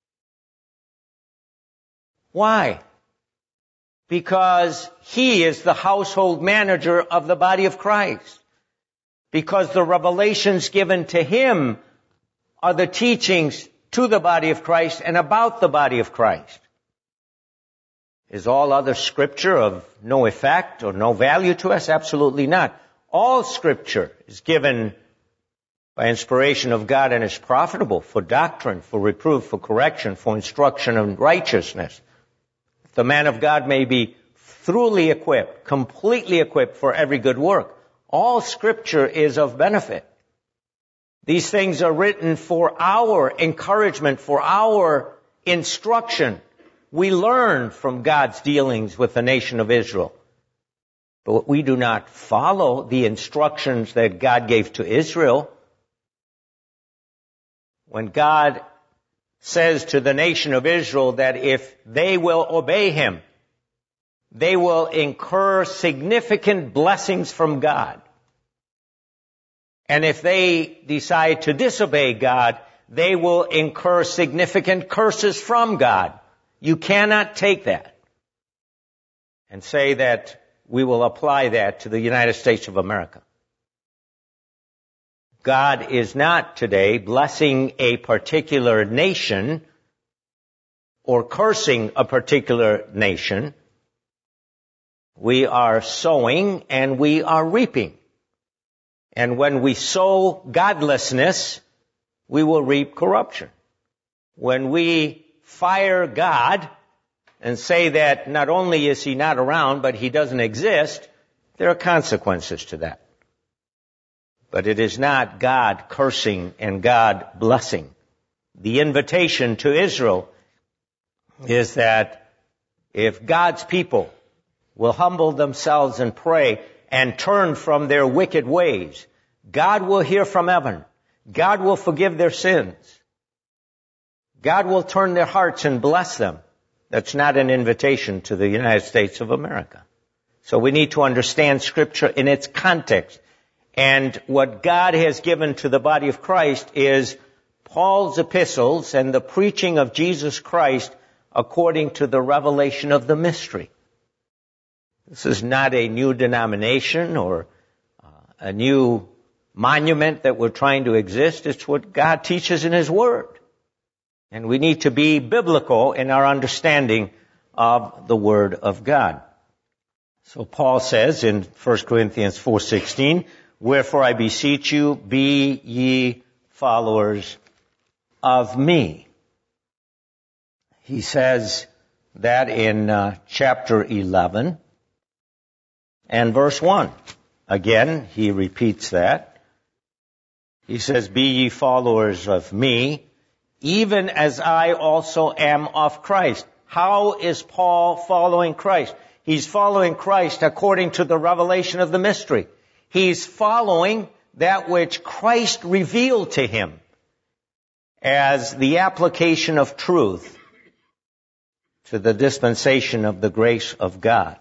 Why? Because he is the household manager of the body of Christ. Because the revelations given to him are the teachings to the body of Christ and about the body of Christ. Is all other scripture of no effect or no value to us? Absolutely not. All scripture is given by inspiration of God and is profitable for doctrine, for reproof, for correction, for instruction in righteousness. The man of God may be thoroughly equipped, completely equipped for every good work. All scripture is of benefit. These things are written for our encouragement, for our instruction. We learn from God's dealings with the nation of Israel. But we do not follow the instructions that God gave to Israel. When God says to the nation of Israel that if they will obey him, they will incur significant blessings from God. And if they decide to disobey God, they will incur significant curses from God. You cannot take that and say that we will apply that to the United States of America. God is not today blessing a particular nation or cursing a particular nation. We are sowing and we are reaping. And when we sow godlessness, we will reap corruption. When we fire God and say that not only is he not around, but he doesn't exist, there are consequences to that. But it is not God cursing and God blessing. The invitation to Israel is that if God's people will humble themselves and pray and turn from their wicked ways, God will hear from heaven. God will forgive their sins. God will turn their hearts and bless them. That's not an invitation to the United States of America. So we need to understand Scripture in its context. And what God has given to the body of Christ is Paul's epistles and the preaching of Jesus Christ according to the revelation of the mystery. This is not a new denomination or uh, a new monument that we're trying to exist. It's what God teaches in His Word. And we need to be biblical in our understanding of the Word of God. So Paul says in First Corinthians four sixteen, "Wherefore I beseech you, be ye followers of me." He says that in uh, chapter eleven and verse one. Again, he repeats that. He says, "Be ye followers of me, even as I also am of Christ." How is Paul following Christ? He's following Christ according to the revelation of the mystery. He's following that which Christ revealed to him as the application of truth to the dispensation of the grace of God.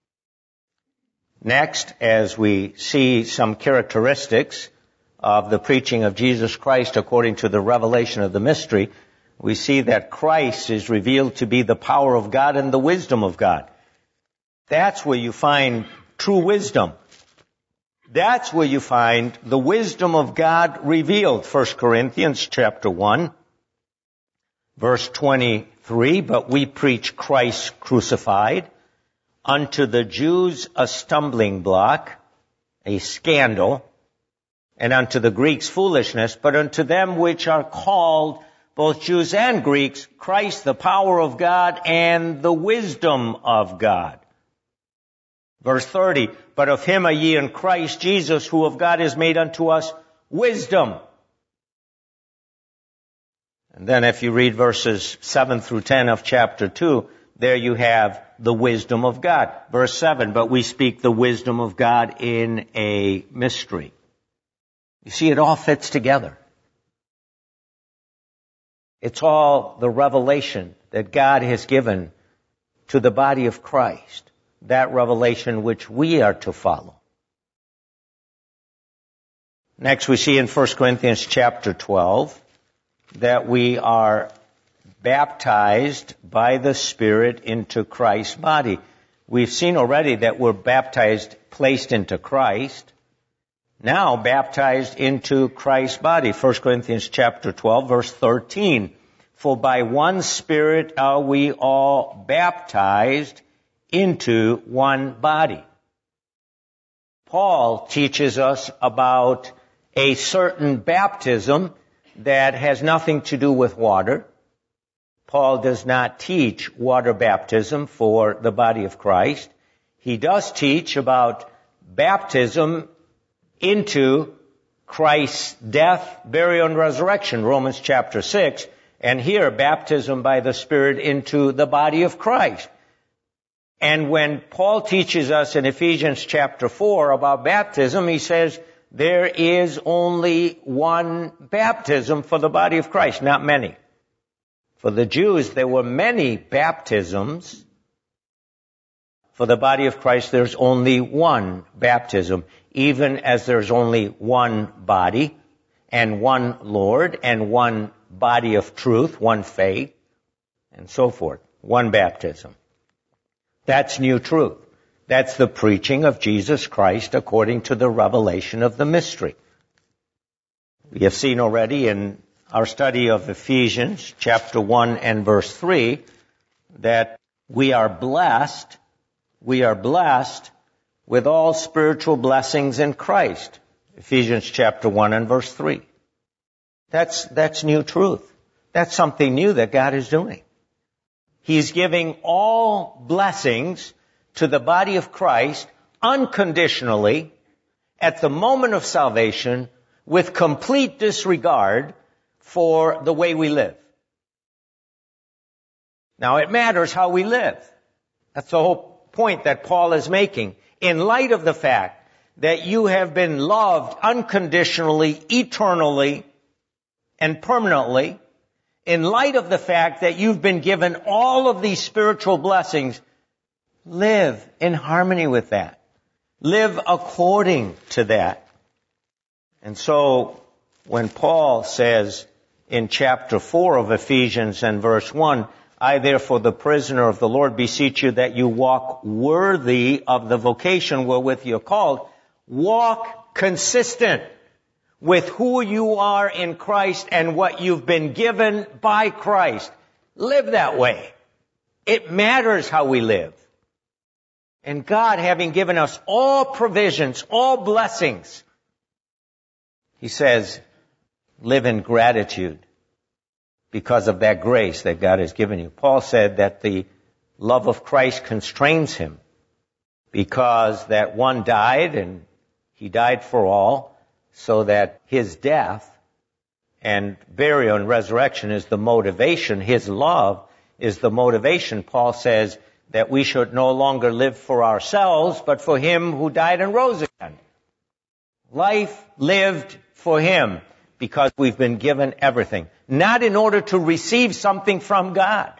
Next, as we see some characteristics of the preaching of Jesus Christ according to the revelation of the mystery, we see that Christ is revealed to be the power of God and the wisdom of God. That's where you find true wisdom. That's where you find the wisdom of God revealed. First Corinthians chapter one, verse twenty-three, "But we preach Christ crucified, unto the Jews a stumbling block, a scandal, and unto the Greeks foolishness, but unto them which are called, both Jews and Greeks, Christ the power of God and the wisdom of God." Verse thirty, "But of him are ye in Christ Jesus, who of God is made unto us wisdom." And then if you read verses seven through ten of chapter two, there you have the wisdom of God. Verse seven, "But we speak the wisdom of God in a mystery." You see, it all fits together. It's all the revelation that God has given to the body of Christ. That revelation which we are to follow. Next we see in First Corinthians chapter twelve that we are baptized by the Spirit into Christ's body. We've seen already that we're baptized, placed into Christ. Now baptized into Christ's body. First Corinthians chapter twelve, verse thirteen. "For by one Spirit are we all baptized into one body." Paul teaches us about a certain baptism that has nothing to do with water. Paul does not teach water baptism for the body of Christ. He does teach about baptism into Christ's death, burial, and resurrection, Romans chapter six, and here baptism by the Spirit into the body of Christ. And when Paul teaches us in Ephesians chapter four about baptism, he says there is only one baptism for the body of Christ, not many. For the Jews, there were many baptisms. For the body of Christ, there's only one baptism, even as there's only one body and one Lord and one body of truth, one faith, and so forth. One baptism. That's new truth. That's the preaching of Jesus Christ according to the revelation of the mystery. We have seen already in our study of Ephesians chapter one and verse three that we are blessed we are blessed with all spiritual blessings in Christ. Ephesians chapter one and verse three. That's, that's new truth. That's something new that God is doing. He's giving all blessings to the body of Christ unconditionally at the moment of salvation with complete disregard for the way we live. Now, it matters how we live. That's the whole point that Paul is making. In light of the fact that you have been loved unconditionally, eternally, and permanently, in light of the fact that you've been given all of these spiritual blessings, live in harmony with that. Live according to that. And so, when Paul says in chapter four of Ephesians and verse one, I therefore, the prisoner of the Lord, beseech you that you walk worthy of the vocation wherewith you're called. Walk consistent with who you are in Christ and what you've been given by Christ. Live that way. It matters how we live. And God, having given us all provisions, all blessings, He says, live in gratitude because of that grace that God has given you. Paul said that the love of Christ constrains him because that one died and He died for all, so that His death and burial and resurrection is the motivation. His love is the motivation. Paul says that we should no longer live for ourselves, but for Him who died and rose again. Life lived for Him because we've been given everything. Not in order to receive something from God.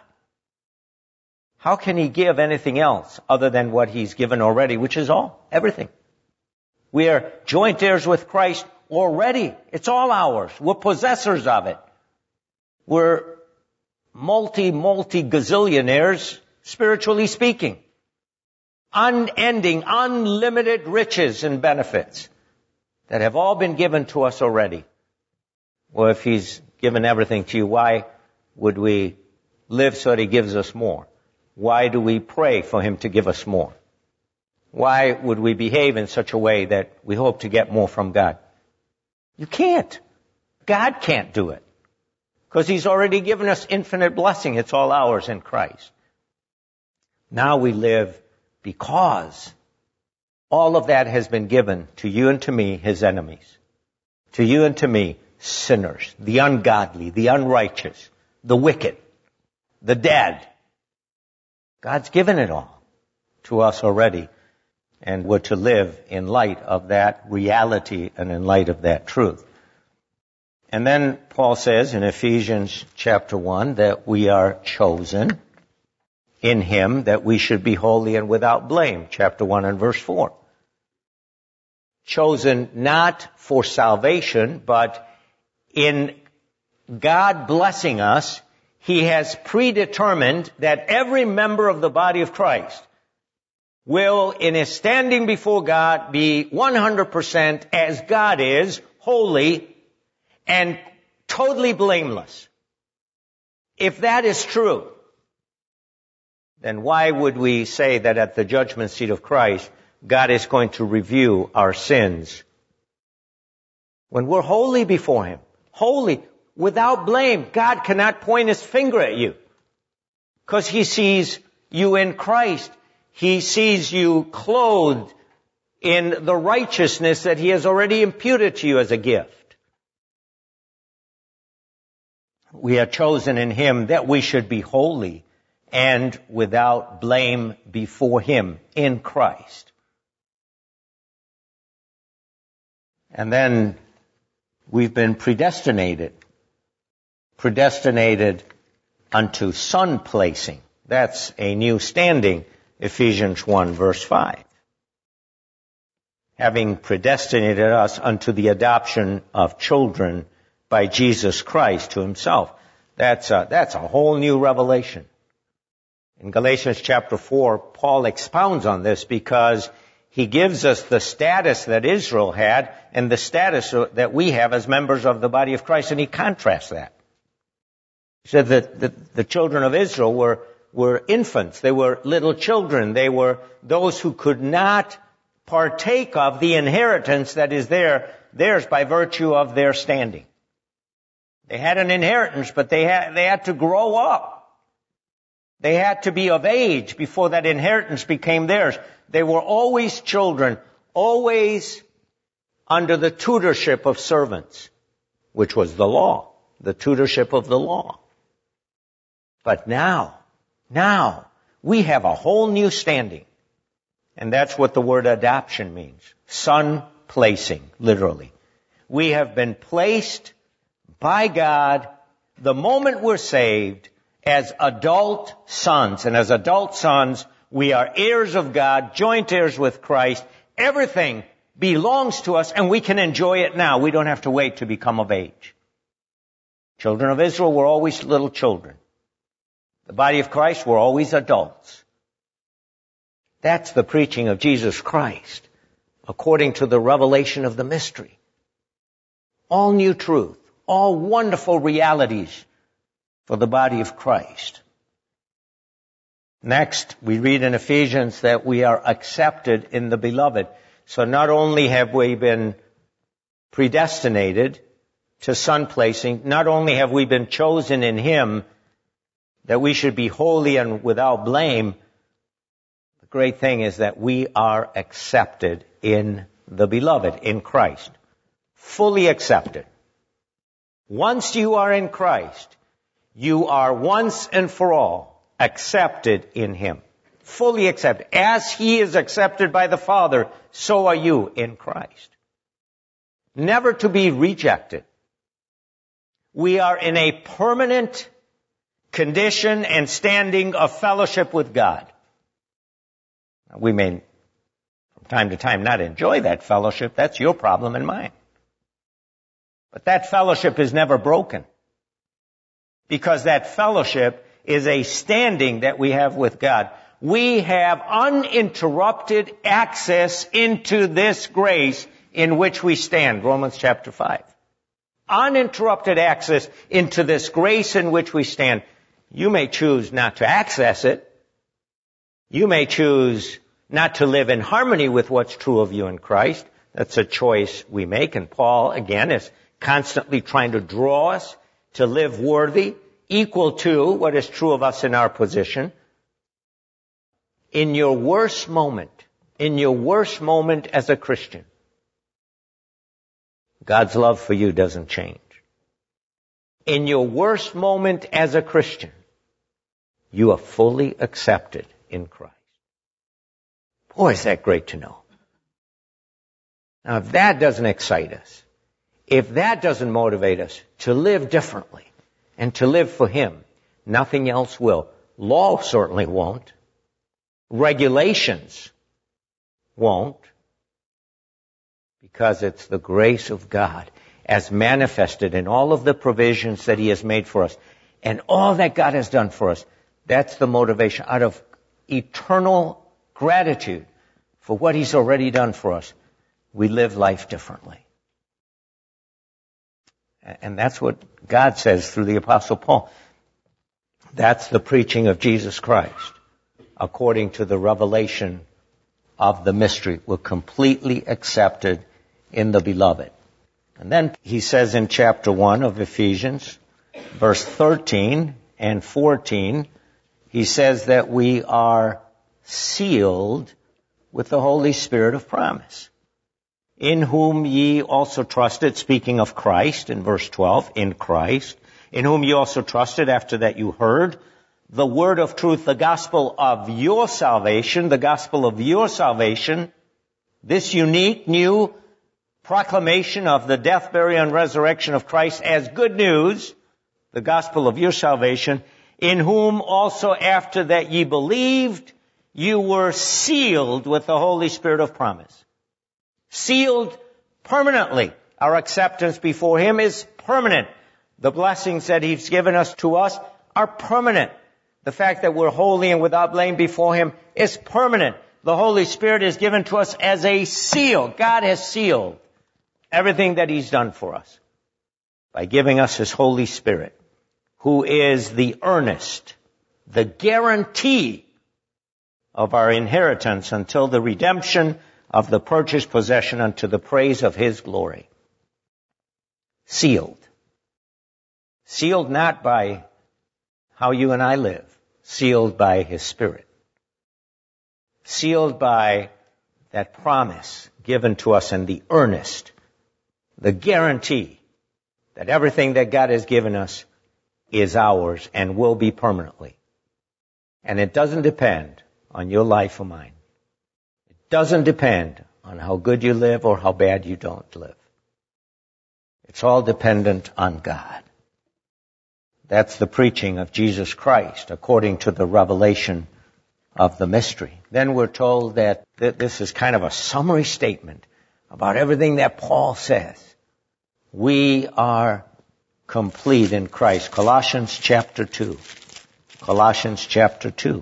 How can He give anything else other than what He's given already, which is all, everything? We are joint heirs with Christ already. It's all ours. We're possessors of it. We're multi, multi gazillionaires, spiritually speaking. Unending, unlimited riches and benefits that have all been given to us already. Well, if He's given everything to you, why would we live so that He gives us more? Why do we pray for Him to give us more? Why would we behave in such a way that we hope to get more from God? You can't. God can't do it. Because He's already given us infinite blessing. It's all ours in Christ. Now we live because all of that has been given to you and to me, His enemies. To you and to me, sinners, the ungodly, the unrighteous, the wicked, the dead. God's given it all to us already. And we're to live in light of that reality and in light of that truth. And then Paul says in Ephesians chapter one that we are chosen in Him, that we should be holy and without blame. Chapter one and verse four. Chosen not for salvation, but in God blessing us, He has predetermined that every member of the body of Christ will, in his standing before God, be one hundred percent as God is, holy and totally blameless. If that is true, then why would we say that at the judgment seat of Christ, God is going to review our sins? When we're holy before Him, holy, without blame, God cannot point His finger at you because He sees you in Christ. He sees you clothed in the righteousness that He has already imputed to you as a gift. We are chosen in Him that we should be holy and without blame before Him in Christ. And then we've been predestinated. Predestinated unto son placing. That's a new standing. Ephesians one verse five. Having predestinated us unto the adoption of children by Jesus Christ to Himself. That's a, that's a whole new revelation. In Galatians chapter four, Paul expounds on this because he gives us the status that Israel had and the status that we have as members of the body of Christ, and he contrasts that. He said that the, the children of Israel were were infants. They were little children. They were those who could not partake of the inheritance that is there, theirs by virtue of their standing. They had an inheritance, but they had, they had to grow up. They had to be of age before that inheritance became theirs. They were always children, always under the tutorship of servants, which was the law, the tutorship of the law. But now, now, we have a whole new standing. And that's what the word adoption means. Son placing, literally. We have been placed by God the moment we're saved as adult sons. And as adult sons, we are heirs of God, joint heirs with Christ. Everything belongs to us and we can enjoy it now. We don't have to wait to become of age. Children of Israel were always little children. The body of Christ were always adults. That's the preaching of Jesus Christ, according to the revelation of the mystery. All new truth, all wonderful realities for the body of Christ. Next, we read in Ephesians that we are accepted in the beloved. So not only have we been predestinated to son placing, not only have we been chosen in Him that we should be holy and without blame, the great thing is that we are accepted in the beloved, in Christ. Fully accepted. Once you are in Christ, you are once and for all accepted in Him. Fully accepted. As He is accepted by the Father, so are you in Christ. Never to be rejected. We are in a permanent condition and standing of fellowship with God. We may, from time to time, not enjoy that fellowship. That's your problem and mine. But that fellowship is never broken. Because that fellowship is a standing that we have with God. We have uninterrupted access into this grace in which we stand. Romans chapter five. Uninterrupted access into this grace in which we stand. You may choose not to access it. You may choose not to live in harmony with what's true of you in Christ. That's a choice we make. And Paul, again, is constantly trying to draw us to live worthy, equal to what is true of us in our position. In your worst moment, in your worst moment as a Christian, God's love for you doesn't change. In your worst moment as a Christian, you are fully accepted in Christ. Boy, is that great to know. Now, if that doesn't excite us, if that doesn't motivate us to live differently and to live for Him, nothing else will. Law certainly won't. Regulations won't. Because it's the grace of God as manifested in all of the provisions that He has made for us. And all that God has done for us, that's the motivation. Out of eternal gratitude for what He's already done for us, we live life differently. And that's what God says through the Apostle Paul. That's the preaching of Jesus Christ, according to the revelation of the mystery. We're completely accepted in the beloved. And then he says in chapter one of Ephesians, verse thirteen and fourteen, he says that we are sealed with the Holy Spirit of promise, in whom ye also trusted, speaking of Christ in verse twelve, in Christ, in whom ye also trusted after that you heard the word of truth, the gospel of your salvation, the gospel of your salvation, this unique new proclamation of the death, burial, and resurrection of Christ as good news, the gospel of your salvation, in whom also after that ye believed, you were sealed with the Holy Spirit of promise. Sealed permanently. Our acceptance before Him is permanent. The blessings that He's given us to us are permanent. The fact that we're holy and without blame before Him is permanent. The Holy Spirit is given to us as a seal. God has sealed everything that He's done for us by giving us His Holy Spirit, who is the earnest, the guarantee of our inheritance until the redemption of the purchased possession unto the praise of his glory. Sealed. Sealed not by how you and I live. Sealed by his Spirit. Sealed by that promise given to us in the earnest, the guarantee that everything that God has given us is ours and will be permanently. And it doesn't depend on your life or mine. It doesn't depend on how good you live or how bad you don't live. It's all dependent on God. That's the preaching of Jesus Christ according to the revelation of the mystery. Then we're told that th- this is kind of a summary statement about everything that Paul says. We are complete in Christ. Colossians chapter two. Colossians chapter two.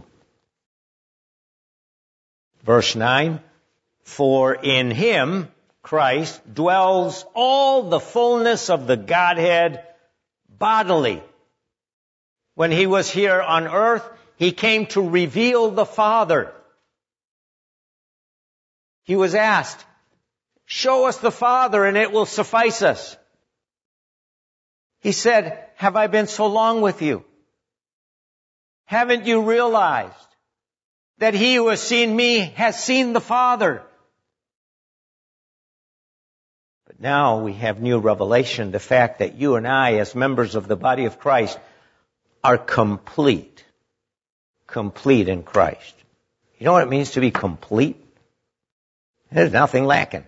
Verse nine. For in him, Christ, dwells all the fullness of the Godhead bodily. When he was here on earth, he came to reveal the Father. He was asked, show us the Father and it will suffice us. He said, have I been so long with you? Haven't you realized that he who has seen me has seen the Father? But now we have new revelation, the fact that you and I, as members of the body of Christ, are complete. Complete in Christ. You know what it means to be complete? There's nothing lacking.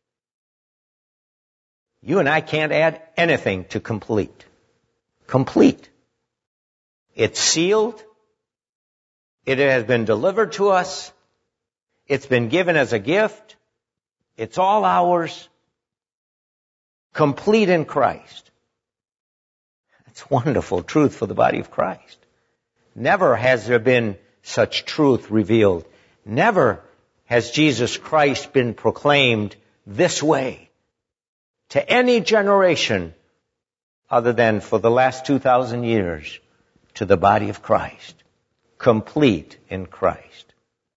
You and I can't add anything to complete. Complete. It's sealed. It has been delivered to us. It's been given as a gift. It's all ours. Complete in Christ. That's wonderful truth for the body of Christ. Never has there been such truth revealed. Never has Jesus Christ been proclaimed this way to any generation other than for the last two thousand years to the body of Christ. Complete in Christ.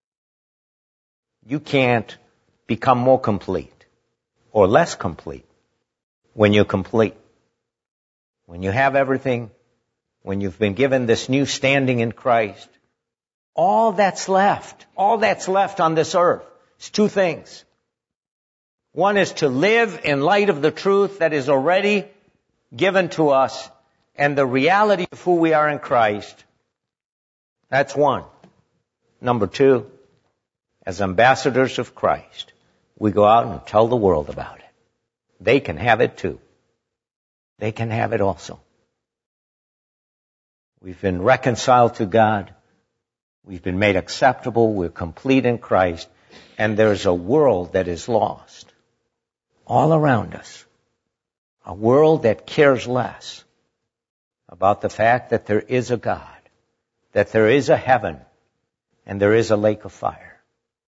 You can't become more complete or less complete when you're complete. When you have everything, when you've been given this new standing in Christ, all that's left, all that's left on this earth is two things. One is to live in light of the truth that is already given to us and the reality of who we are in Christ. That's one. Number two, as ambassadors of Christ, we go out and tell the world about it. They can have it too. They can have it also. We've been reconciled to God. We've been made acceptable. We're complete in Christ. And there's a world that is lost all around us. A world that cares less about the fact that there is a God, that there is a heaven, and there is a lake of fire.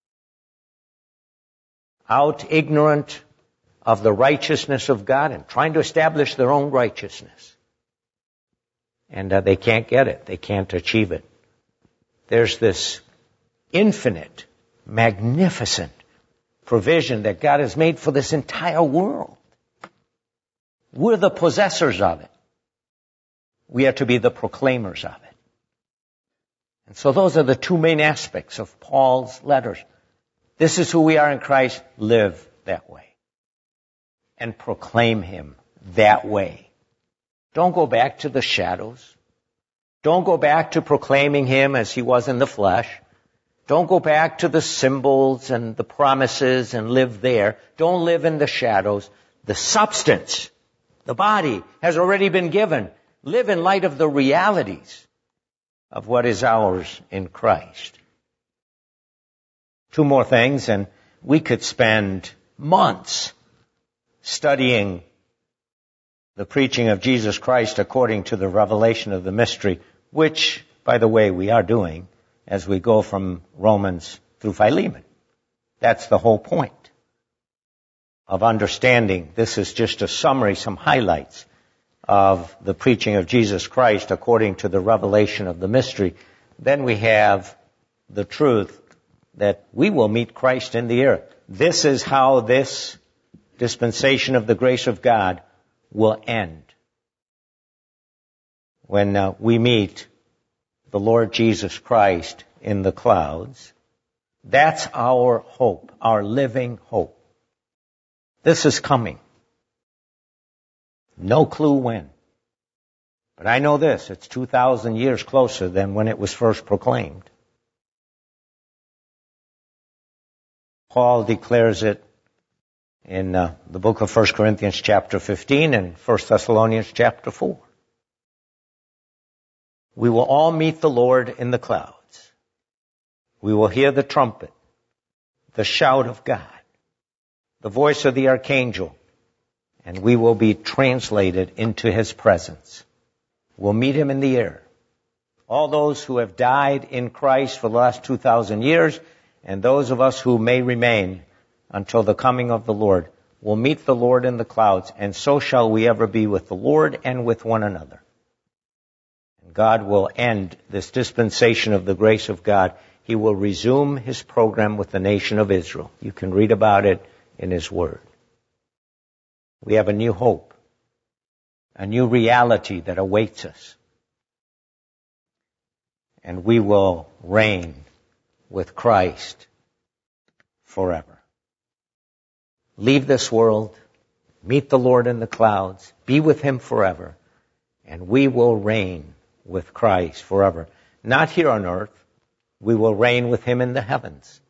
Out ignorant of the righteousness of God and trying to establish their own righteousness. And uh, they can't get it. They can't achieve it. There's this infinite, magnificent provision that God has made for this entire world. We're the possessors of it. We are to be the proclaimers of it. And so those are the two main aspects of Paul's letters. This is who we are in Christ. Live that way. And proclaim him that way. Don't go back to the shadows. Don't go back to proclaiming him as he was in the flesh. Don't go back to the symbols and the promises and live there. Don't live in the shadows. The substance, the body, has already been given. Live in light of the realities of what is ours in Christ. Two more things, and we could spend months studying the preaching of Jesus Christ according to the revelation of the mystery, which, by the way, we are doing as we go from Romans through Philemon. That's the whole point of understanding. This is just a summary, some highlights of the preaching of Jesus Christ according to the revelation of the mystery. Then we have the truth that we will meet Christ in the air. This is how this dispensation of the grace of God will end. When uh, we meet the Lord Jesus Christ in the clouds, that's our hope, our living hope. This is coming. No clue when. But I know this, it's two thousand years closer than when it was first proclaimed. Paul declares it in uh, the book of First Corinthians chapter fifteen and First Thessalonians chapter four. We will all meet the Lord in the clouds. We will hear the trumpet, the shout of God, the voice of the archangel, and we will be translated into his presence. We'll meet him in the air. All those who have died in Christ for the last two thousand years, and those of us who may remain until the coming of the Lord, will meet the Lord in the clouds, and so shall we ever be with the Lord and with one another. And God will end this dispensation of the grace of God. He will resume his program with the nation of Israel. You can read about it in his word. We have a new hope, a new reality that awaits us. And we will reign with Christ forever. Leave this world, meet the Lord in the clouds, be with him forever, and we will reign with Christ forever. Not here on earth. We will reign with him in the heavens.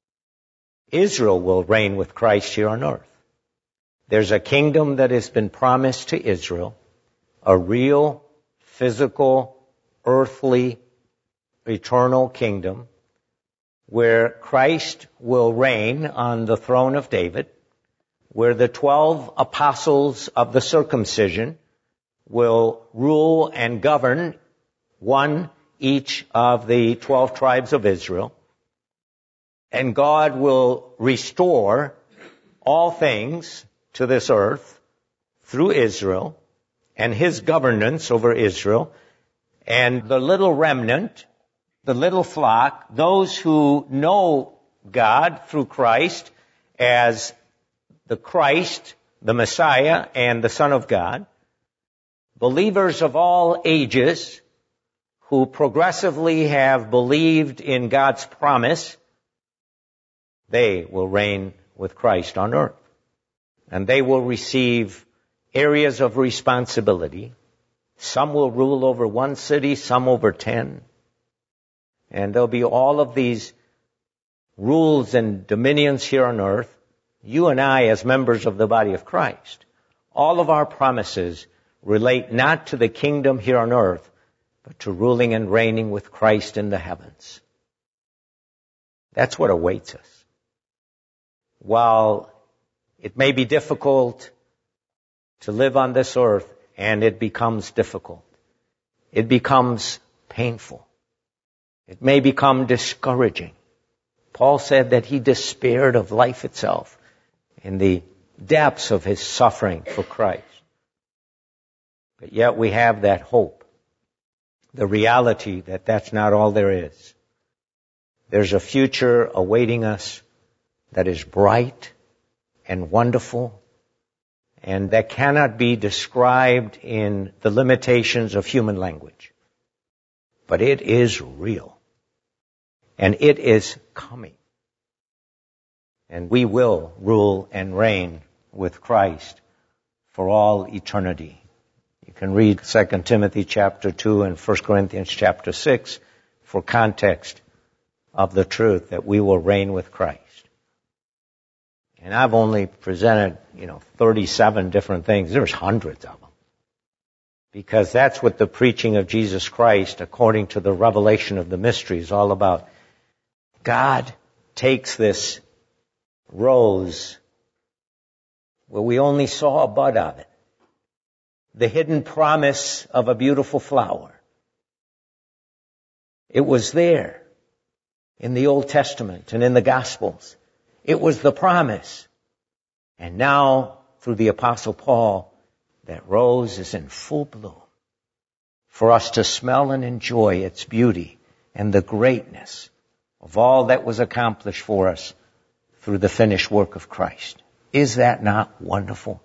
Israel will reign with Christ here on earth. There's a kingdom that has been promised to Israel, a real, physical, earthly, eternal kingdom where Christ will reign on the throne of David, where the twelve apostles of the circumcision will rule and govern one each of the twelve tribes of Israel, and God will restore all things to this earth through Israel and his governance over Israel, and the little remnant, the little flock, those who know God through Christ as the Christ, the Messiah, and the Son of God, believers of all ages who progressively have believed in God's promise, they will reign with Christ on earth. And they will receive areas of responsibility. Some will rule over one city, some over ten. And there'll be all of these rules and dominions here on earth. You and I, as members of the body of Christ, all of our promises relate not to the kingdom here on earth, but to ruling and reigning with Christ in the heavens. That's what awaits us. While it may be difficult to live on this earth, and it becomes difficult, it becomes painful, it may become discouraging. Paul said that he despaired of life itself in the depths of his suffering for Christ. But yet we have that hope, the reality that that's not all there is. There's a future awaiting us that is bright and wonderful, and that cannot be described in the limitations of human language. But it is real. And it is coming. And we will rule and reign with Christ for all eternity. You can read Second Timothy chapter two and First Corinthians chapter six for context of the truth that we will reign with Christ. And I've only presented, you know, thirty-seven different things. There's hundreds of them. Because that's what the preaching of Jesus Christ, according to the revelation of the mystery, is all about. God takes this rose where we only saw a bud of it, the hidden promise of a beautiful flower. It was there in the Old Testament and in the Gospels. It was the promise. And now, through the Apostle Paul, that rose is in full bloom for us to smell and enjoy its beauty and the greatness of all that was accomplished for us through the finished work of Christ. Is that not wonderful?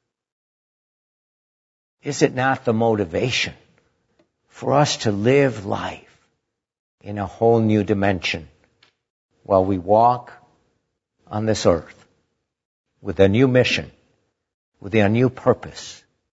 Is it not the motivation for us to live life in a whole new dimension while we walk on this earth with a new mission, with a new purpose,